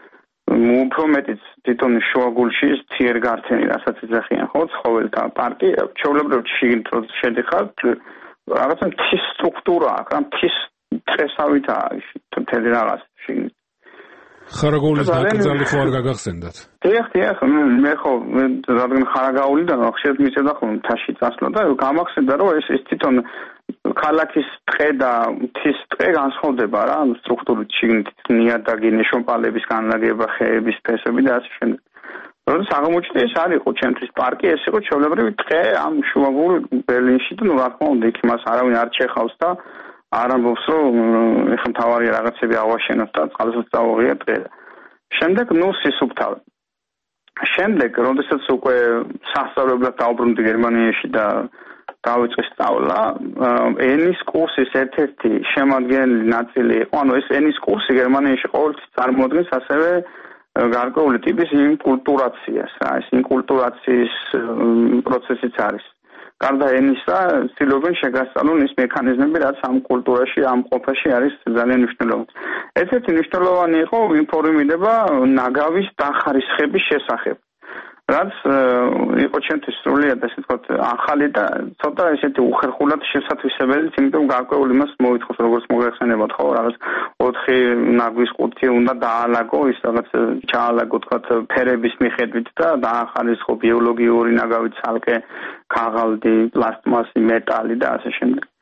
უფრო მეტიც თვითონ შუაგულში თიერგართენი, რასაც ეძახიან, ხო, ცხოველთა პარკი, ჩვეულებრივ შიგნით რო შედიხარ, რაღაცა მთის სტრუქტურა აქვს, მთის წესავითაა ის მთელი რაღაც შიგნით. ხარაგაულის დაკრძალი ხო არ გაგახსენდათ? დიახ, მე ხო რადგან ხარაგაულიდან ხშირად მიწევდა ხოლმე მთაში წასვლა და გამახსენდა, რომ ეს თვითონ ქალაქის ტყე და მთის ტყე განსხვავდება რა, სტრუქტურით შიგნით ნიადაგი, ნეშომპალების განლაგება, ხეების ფესები და ასე შემდეგ. როდესაც აღმოჩნდა ეს არ იყო ჩემთვის პარკი, ეს იყო ჩვეულებრივი ტყე ამ შუაგულ ბერლინში და რა თქმა უნდა იქ მას არავინ არ ჩეხავს და არ ამბობს, რომ ეხლა მთავარი რაღაცები ავაშენოთ და წყალსაც წავაღია ტყე. შემდეგ სისუფთავე. შემდეგ, როდესაც უკვე სასწავლებლად დავბრუნდი გერმანიაში და დავიწყე სწავლა, ენის კურსის ერთ-ერთი შემადგენელი ნაწილი იყო, ანუ ეს ენის კურსი გერმანიაში ყოველთვის წარმოადგენს ასევე გარკვეული ტიპის ინკულტურაციას, ეს ინკულტურაციის პროცესიც არის. გარდა ენისა, ცდილობენ შეგასწავლონ ის მექანიზმები, რაც ამ კულტურაში, ამ ყოფაში არის ძალიან მნიშვნელოვანი. ერთ-ერთი მნიშვნელოვანი იყო ინფორმირება ნაგავის დახარისხების შესახებ. რაც იყო ჩემთვის სრულიად ასე ვთქვათ ახალი და ცოტა ესეთი უხერხულად შესათვისებელიც, იმიტომ გარკვეული მას მოითხოვს როგორც მოგეხსენებათ ხო რაღაც 4 ნაგვის ყუთი უნდა დაალაგო, ის რაღაც ჩაალაგო თქვათ ფერების მიხედვით და დაახარისხო ბიოლოგიური ნაგავი, ცალკე ქაღალდი, პლასტმასი, მეტალი და ასე შემდეგ.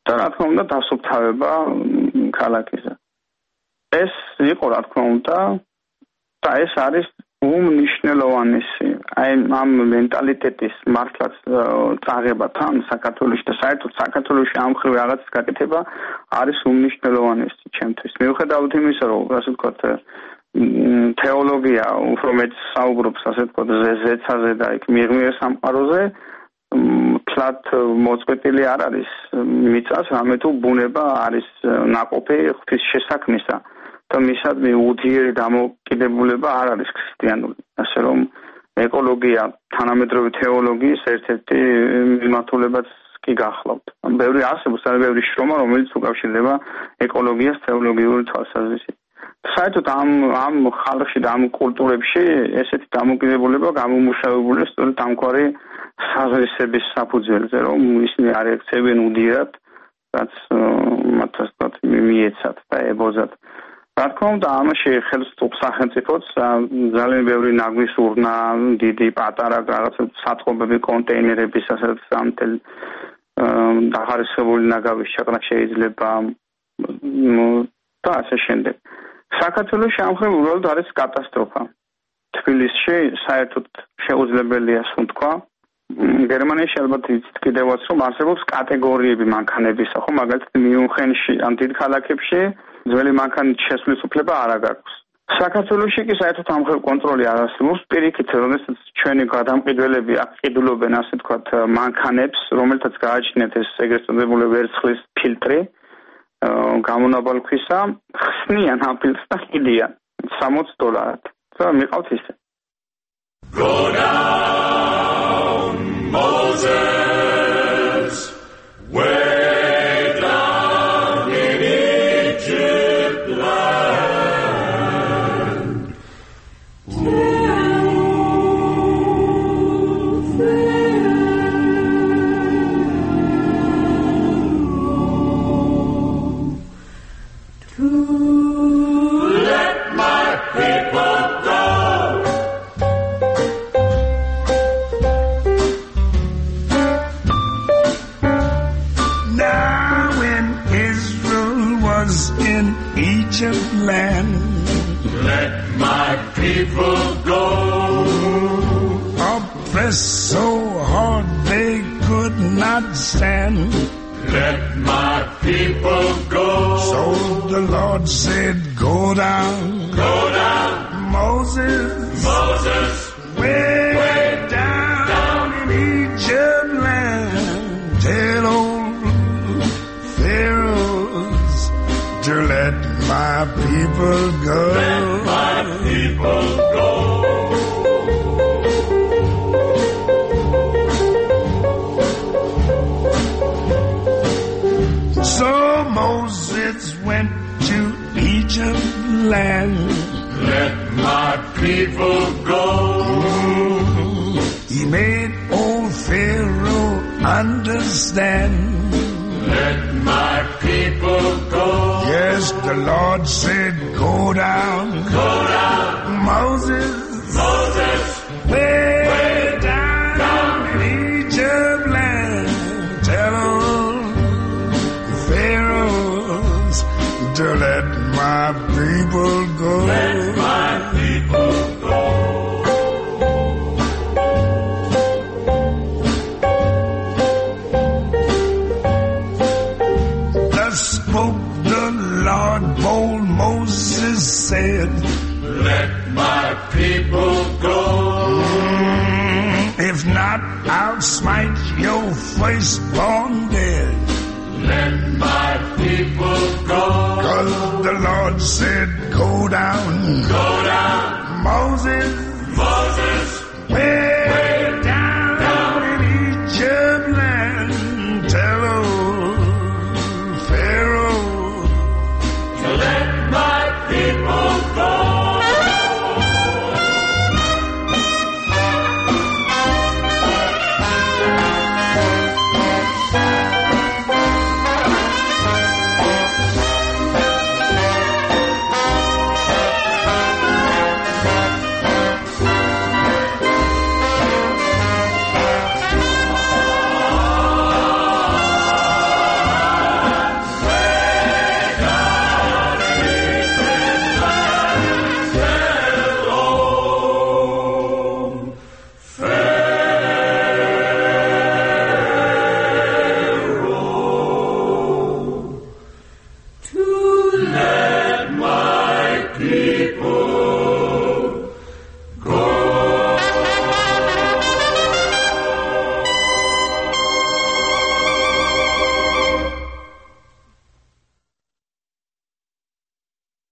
და რა თქმა უნდა დასუფთავება ქალაქისა. ეს იყო რა თქმა უნდა და ეს არის უმნიშვნელოვანესი აი ამ მენტალიტეტის მართლაც წაღება თან საქართველოში და საერთოდ საქართველოში ამ ხრივ რაღაცის გაკეთება არის უმნიშვნელოვანესი ჩემთვის. მიუხედავად იმისა, რომ ასე ვთქვათ თეოლოგია უფრო მეტ საუბრობს ასე ვთქვათ ზეცაზე და იქ მიღმიერ სამყაროზე, თლად მოწყვეტილი არ არის მიწას, რამე თუ ბუნება არის ნაყოფი ღვთის შესაქმნისა. და მისადმი უდიერი დამოკიდებულება არ არის ქრისტიანული. ასე რომ ეკოლოგია თანამედროვე თეოლოგიის ერთ-ერთი მიმართულებაც კი გახლავთ. ბევრი არსებობს, ბევრი შრომა, რომელიც უკავშირდება ეკოლოგიას თეოლოგიური თვალსაზრისით. საერთოდ ამ ხალხში და ამ კულტურებში ესეთი დამოკიდებულება გამომუშავებულია სწორედ ამგვარი საზრისების საფუძველზე, რომ ისინი არ ექცევიან უდიერად, რაც მათ ასე მიეცათ და ებოზათ. რა თქმა უნდა, ამაში ხელისუფლების სახელმწიფოც ძალიან ბევრი ნაგვის ურნა, დიდი, პატარა რაღაცა საწყობები, კონტეინერების ასეთ სამთელ დახარისხებული ნაგავის ჩაყრა შეიძლება და ასე შემდეგ. საქართველოში ამ ხრივ უბრალოდ არის კატასტროფა. თბილისში საერთოდ შეუძლებელია სუნთქვა. გერმანიაში ალბათ იცით კიდევაც რომ არსებობს კატეგორიები მანქანებისა, ხო, მაგალითად მიუნხენში, ამ დიდ ქალაქებში ძველი მანქანით შესვლის უფლება არ აქვს. საქართველოში კი საერთოდ ამ ხრივ კონტროლი არ არსებობს. პირიქით, რომელსაც ჩვენი გადამყიდველები აყიდულობენ, ასე ვთქვათ, მანქანებს, რომელთაც გააჩნიათ ეს ეგრეთ წოდებული ვერცხლის ფილტრი გამონაბალქვისა, ხსნიან ამ ფილტრს და ყიდიან $60. და მიყავთ ისე. Go down, Moses, way down in Egypt land. Let my people go. In Egypt land, let my people go. Oppressed so hard they could not stand. Let my people go. So the Lord said, go down, Moses, way down in Egypt land. Tell old Pharaoh to let my people go. Let my people go. So Moses went to Egypt land. Let my people go. He made old Pharaoh understand. Let my people go. Yes, the Lord said, go down, Moses, way down in Egypt land. Tell Pharaohs to let my people go. Let my people go. Spoke the Lord, bold Moses said, let my people go. If not, I'll smite your firstborn dead. Let my people go. 'Cause the Lord said, go down, Moses, way down in Egypt land. Tell let my people go.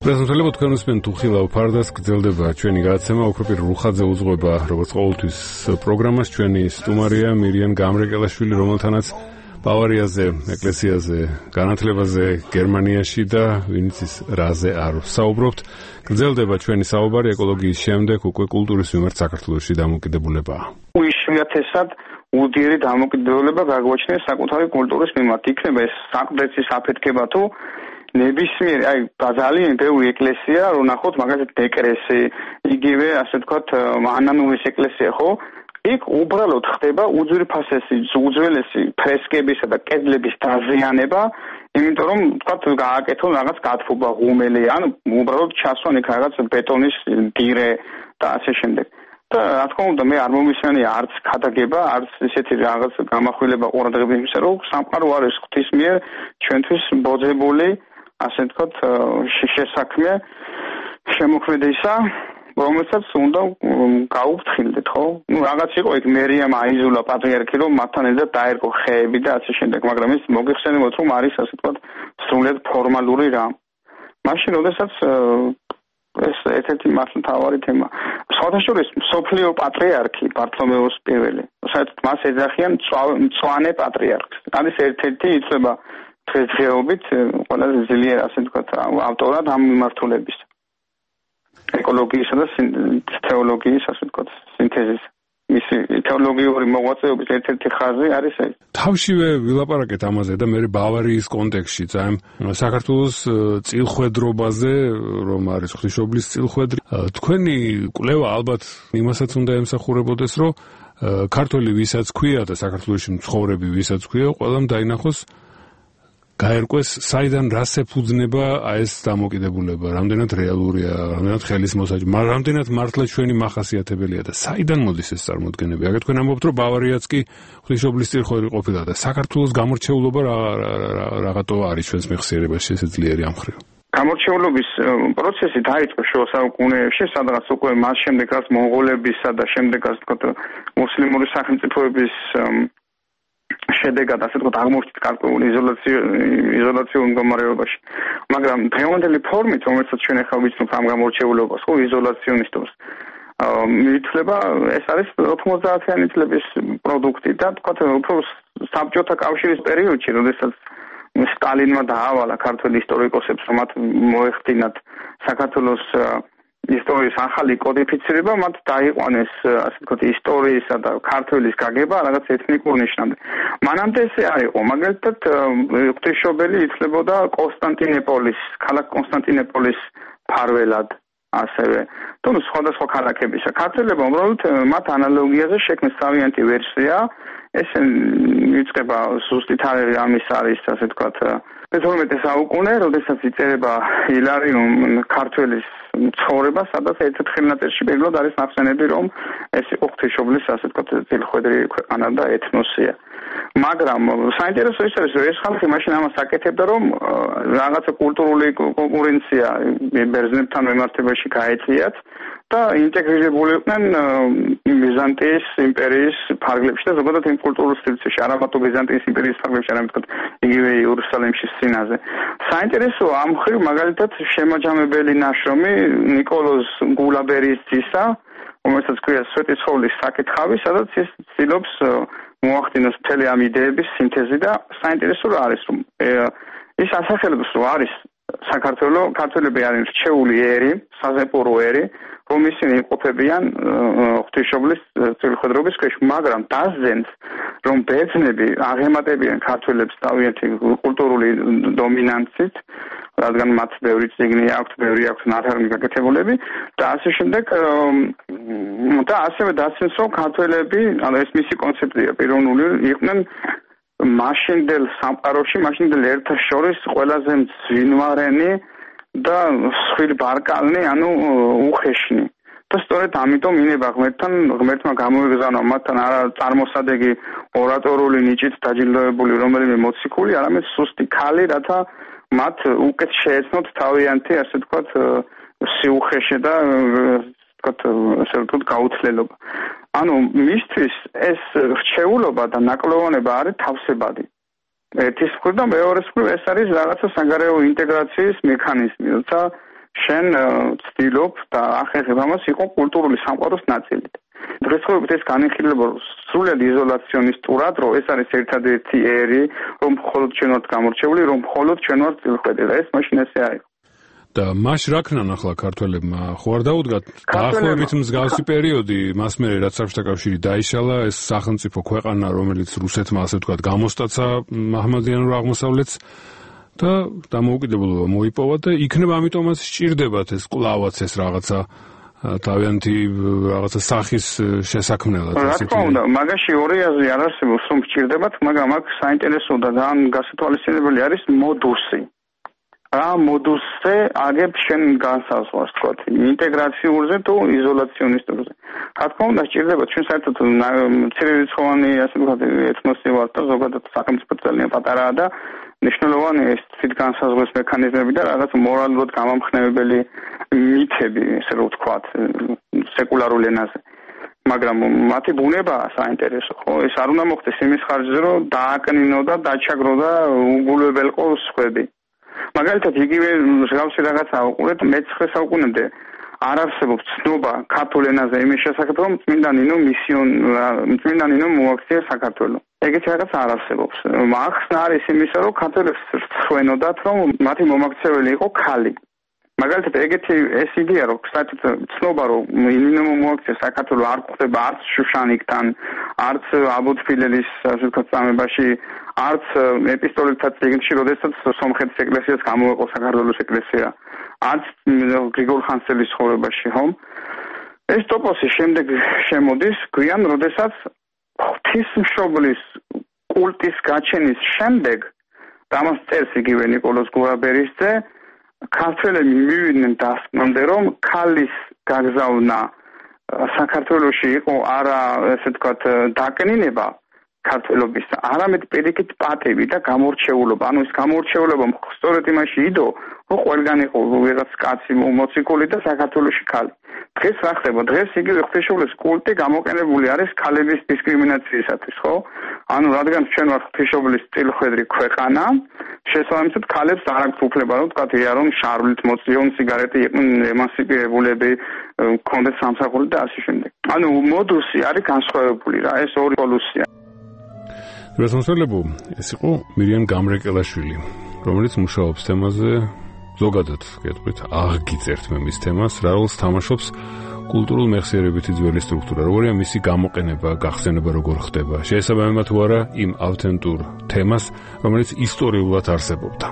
პრეზენტელებ თქვენ უსმენთ უხილავ ფარდას გრძელდება ჩვენი გადაცემა ოქროპირ რუხაძე უძღვება როგორც ყოველთვის პროგრამას ჩვენი სტუმარია მირიან გამრეკელაშვილი რომელთანაც ბავარიაზე ეკლესიაზე განათლებაზე გერმანიაში და ვინც ის რაზე არ საუბრობთ გრძელდება ჩვენი საუბარი ეკოლოგიის შემდეგ უკვე კულტურის მიმართ საქართველოში დამოკიდებულებაა უიშვიათესად უდიერი დამოკიდებულება გაგვაჩნია საკუთარი კულტურის მიმართ იქნება ეს საყდრეცის აფეთქება თუ ნებისმიერ აი ძალიან ბევრი ეკლესია რო ნახოთ მაგალითად დეკრესი იგივე ასე ვთქვათ ანანურის ეკლესია ხო იქ უბრალოდ ხდება უძვირფასესი უძველესი ფრესკებისა და კედლების დაზიანება იმიტომ რომ ვთქვათ გააკეთონ რაღაც გათბობა ღუმელი ან უბრალოდ ჩასვან იქ რაღაც ბეტონის დირე და ასე შემდეგ და რა თქმა უნდა მე არ მომისმენია არც ქადაგება არც ესეთი რაღაც გამახვილება ყურადღების იმისა რომ სამყარო არის ღვთის მიერ ჩვენთვის ბოძებული ასე ვთქვათ შესაქმე შემოქმედებისა რომელსაც უნდა გაუფრთხილდეთ ხო? ნუ რაღაც იყო იქ მერიამ აიზულა პატრიარქი რომ მათთან ერთად დაერგო ხეები და ასე შემდეგ, მაგრამ ის მოგიხსენებათ რომ არის ასე ვთქვათ სრულიად ფორმალური რამ. მაშინ როდესაც ეს ერთ-ერთი მთავარი თემა. სხვადასხვა სოფლიო პატრიარქი ბართლომეოს პირველი. საერთოდ მას ეძახიან მწვანე პატრიარქს. არის ერთ-ერთი იწება დღესდღეობით ყველაზე ძლიერ ასე ვთქვათ ავტორად ამ მიმართულების. ეკოლოგიისა და თეოლოგიის ასე ვთქვათ სინთეზის მისი თეოლოგიური მოღვაწეობის ერთ-ერთი ხაზი არის ეს. თავშივე ვილაპარაკეთ ამაზე და მე ბავარიის კონტექსტში წაიმ საქართველოს წილხვედრობაზე რომ არის ღვთისმშობლის წილხვედრი თქვენი კვლევა ალბათ იმასაც უნდა ემსახურებოდეს რომ ქართველი ვისაც ქვია და საქართველოში მცხოვრები ვისაც ქვია ყველამ დაინახოს გაერკვეს საიდან რას ეფუძნება ეს დამოკიდებულება, რამდენად რეალურია, რამდენად ხელის მოსაჯი, რამდენად მართლა ჩვენი მახასიათებელია და საიდან მოდის ეს წარმოდგენები. აგერ თქვენ ამბობთ, რომ ბავარიაც კი ღვთისმშობლის წილხვედრი ყოფილა და საქართველოს გამორჩეულობა რაღაცა არის ჩვენს მეხსიერებაში ესე ძლიერი ამ მხრივ. გამორჩეულობის პროცესი დაიწყო შუა საუკუნეებში, სადღაც უკვე მას შემდეგ რაც მონღოლებისა და შემდეგ ასე ვთქვათ მუსლიმური სახელმწიფოების შედეგად ასე ვთქვათ აღმოჩნდა გარკვეული იზოლაციურ მდგომარეობაში. მაგრამ დღევანდელი ფორმით, რომელსაც ჩვენ ახლა ვიცნობთ ამ გამორჩეულობას, ხო იზოლაციონისტებს, მითვლება ეს არის 90-იანი წლების პროდუქტი და ვთქვათ უფრო საბჭოთა კავშირის პერიოდში, როდესაც სტალინმა დაავალა ქართველ ისტორიკოსებს, რომ მათ მოეხდინათ საქართველოს ისტორიის ახალი კოდიფიცირება, მათ დაიყვანეს ასე ვთქვათ ისტორიისა და ქართველის გაგება რაღაც ეთნიკურ ნიშნამდე. მანამდე ესე არ იყო. მაგალითად ღვთისმშობელი ითვლებოდა კონსტანტინოპოლის, ქალაქ კონსტანტინოპოლის მფარველად ასევე. თუმცა სხვადასხვა ქალაქებისა. ქართველებმა უბრალოდ მათ ანალოგიაზე შექმნეს თავიანთი ვერსია. ეს იწყება ზუსტი თარიღი ამის არის ასე ვთქვათ 12 საუკუნე, როდესაც იწერება ილარიონ ქართველის ცხოვრება, სადაც ერთ-ერთ ხელნაწერში პირველად არის ნახსენები, რომ ეს იყო ღვთისმშობლის ასე ვთქვათ წილხვედრი ქვეყანა და ეთნოსია. მაგრამ საინტერესო ის არის, რომ ეს ხალხი მაშინ ამას აკეთებდა, რომ რაღაცა კულტურული კონკურენცია ბერძნებთან მიმართებაში გაეწიათ და ინტეგრირებულიყვნენ ბიზანტიის იმპერიის ფარგლებში და ზოგადად იმ კულტურულ სტილში, არა მარტო ბიზანტიის იმპერიის ფარგლებში, არამედ თქო იგივე იერუსალიმში სინაზე. საინტერესოა ამ მხრივ მაგალითად შემაჯამებელი ნაშრომი ნიკოლოზ გულაბერის ძისა, რომელსაც ქვია სვეტიცხოვლის საკითხავი, სადაც ის ცდილობს მოახდინოს მთელი ამ იდეების სინთეზი და საინტერესო რა არის, რომ ის ასახელებს, რომ არის საქართველოს ქართველები არიან რჩეული ერი, საზეპურო ერი, რომ ისინი იყოფებიან ღვთისმშობლის წილხვედრობის ქვეშ, მაგრამ დასძენს, რომ ბერძნები აღემატებიან ქართველებს თავიანთი კულტურული დომინანცით, რადგან მათ ბევრი წიგნი აქვთ, ბევრი აქვთ ნათარგმნი გაკეთებულები და ასე შემდეგ და ასევე დასცენს, რომ ქართველები, ანუ ეს მისი კონცეფცია პიროვნული იყვნენ მაშინდელ სამყაროში, მაშინდელ ერთად შორის ყველაზე მძვინვარენი და სხვილბარკალნი, ანუ უხეშნი. და სწორედ ამიტომ ინება ღმერთმა გამოიგზავნა მათთან არა წარმოსადეგი ორატორული ნიჭით დაჯილდოებული რომელიმე მოციქული, არამედ სუსტი ქალი, რათა მათ უკეთ შეეცნოთ თავიანთი, ასე ვთქვათ, სიუხეში და ასე ვთქვათ, გაუცლელობა. ანუ მისთვის ეს რჩეულობა და ნაკლოვანება არის თავსებადი. ერთის მხრივ და მეორეს მხრივ ეს არის რაღაცა საგარეო ინტეგრაციის მექანიზმი, როცა შენ ცდილობ და ახერხებ ამას იყო კულტურული სამყაროს ნაწილი. დღესდღეობით ეს განიხილება სრულად იზოლაციონისტურად, რომ ეს არის ერთადერთი ერი, რომ მხოლოდ ჩვენ ვართ გამორჩეული, რომ მხოლოდ ჩვენ ვართ წილხვედი და ეს მაშინ ესე არის. და მას რა ქნან ახლა ქართველებმა? ხო არ დაუდგათ დაახლოებით მსგავსი პერიოდი, მას მერე რაც საბჭოთა კავშირი დაიშალა, ეს სახელმწიფო ქვეყანა, რომელიც რუსეთმა ასე ვთქვათ გამოსტაცა მაჰმადიანურ აღმოსავლეთს და დამოუკიდებლობა მოიპოვა და იქნებ ამიტომაც სჭირდებათ ეს კლავაც ეს რაღაცა თავიანთი რაღაცა სახის შესაქმნელად რა თქმა უნდა, მაგაში ორი აზრი არ არსებობს, რომ სჭირდებათ, მაგრამ აქ საინტერესო და ძალიან გასათვალისწინებელი არის მოდუსი. რა მოდუსზე აგებ შენ განსაზღვრას, თქო, ინტეგრაციურზე თუ იზოლაციონისტურზე. რა თქმა უნდა, სჭირდება ჩვენ საერთოდ მცირერიცხოვანი, ასე ვთქვათ, ეთნოსი ვართ და ზოგადად სახელმწიფო ძალიან პატარაა და მნიშვნელოვანი ეს თვით განსაზღვრის მექანიზმები და რაღაც მორალურად გამამხნევებელი მითები, ესე რომ ვთქვათ, სეკულარულ ენაზე. მაგრამ მათი ბუნებაა საინტერესო, ხო? ეს არ უნდა მოხდეს იმის ხარჯზე, რომ დააკნინო და დაჩაგრო და უგულებელყო სხვები. მაგალითად, იგივე მსგავსი რაღაცა უყურეთ მე-19 საუკუნემდე არ არსებობს ცნობა ქართულ ენაზე იმის შესახებ, რომ წმინდა ნინო მოაქცია საქართველოს. ეგეთი რაღაც არ არსებობს. ახსნა არის იმისა, რომ ქართველებს რცხვენოდათ, რომ მათი მომაქცეველი იყო ქალი. მაგალითად, ეგეთი ეს იდეა, რომ საერთოდ ცნობა, რომ ნინო მოაქცია საქართველოს არ გვხდება არც შუშანიკთან, არც აბუთფილელის, ასე ვთქვათ, წამებაში, არც ეპისტოლეთა წიგნში, როდესაც სომხეთის ეკლესიას გამოეყო საქართველოს ეკლესია, არც გრიგოლ ხანძთელის ცხოვრებაში, ხო? ეს ტოპოსი შემდეგ შემოდის გვიან, როდესაც ღვთისმშობლის კულტის გაჩენის შემდეგ და ამას წერს იგივე ნიკოლოზ გურაბერისძე, ქართველები მივიდნენ დასკვნამდე, რომ ქალის გაგზავნა საქართველოში იყო არა, ესე ვთქვათ, დაკნინება ქართველობის, არამედ პირიქით პატივი და გამორჩეულობა. ანუ ეს გამორჩეულობა სწორედ იმაში იდო, რომ ყველგან იყო ვიღაც კაცი მოციქული და საქართველოში ქალი. დღეს რა ხდება? დღეს იგივე ღვთისმშობლის კულტი გამოყენებული არის ქალების დისკრიმინაციისათვის, ხო? ანუ რადგან ჩვენ ვართ ღვთისმშობლის წილხვედრი ქვეყანა, შესაბამისად ქალებს არ აქვს უფლება, რომ თქვათ, იარონ შარვლით მოწიონ, სიგარეტი იყვნენ ემანსიპირებულები, კონდეს სამსახური და ასე შემდეგ. ანუ მოდუსი არის განსხვავებული რა, ეს ორი პოლუსია. რასამსვენებო, ეს იყო მირიან გამრეკელაშვილი, რომელიც მუშაობს თემაზე, ზოგადად, გეტყვით, აღგიწერთ მე მის თემას, რა როლს თამაშობს კულტურულ მეხსიერებითი ძველი სტრუქტურა, როგორია მისი გამოყენება, გახსენება როგორ ხდება, შეესაბამება თუ არა იმ ავთენტურ თემას, რომელიც ისტორიულად არსებობდა.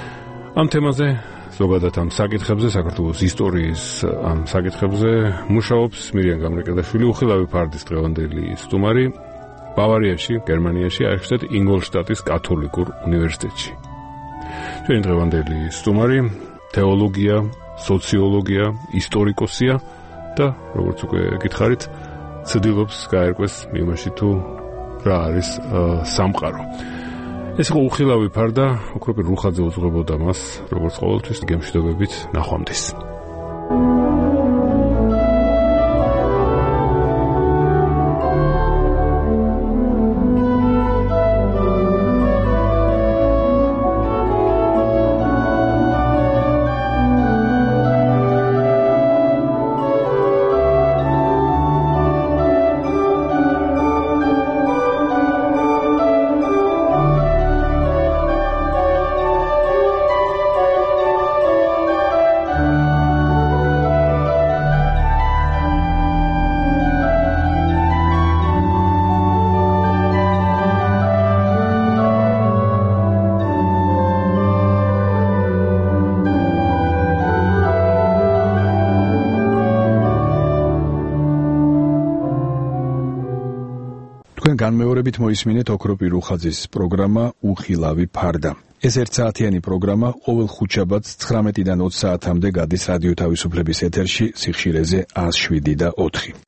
ამ თემაზე, ზოგადად ამ საკითხებზე, საქართველოს ისტორიის ამ საკითხებზე მუშაობს მირიან გამრეკელაშვილი, უხილავი ფარდის დღევანდელი სტუმარი, ბავარიაში, გერმანიაში, აიხშტად ინგოლშტატის კათოლიკურ უნივერსიტეტში. ჩვენი დღევანდელი სტუმარი, თეოლოგია, სოციოლოგია, ისტორიკოსია და როგორც უკვე გითხარით, ცდილობს გაერკვეს იმაში თუ რა არის სამყარო. ეს იყო უხილავი ფარდა, ოქროპი რუხაძე უძღვებოდა მას, როგორც ყოველთვის გემშვიდობებით ნახვამდის. განმეორებით მოისმინეთ ოქროპი რუხაძის პროგრამა უხილავი ფარდა. ეს ერთსაათიანი პროგრამა ყოველ ხუთშაბათს 19-დან 20 საათამდე გადის რადიო თავისუფლების ეთერში სიხშირეზე 107 და 4.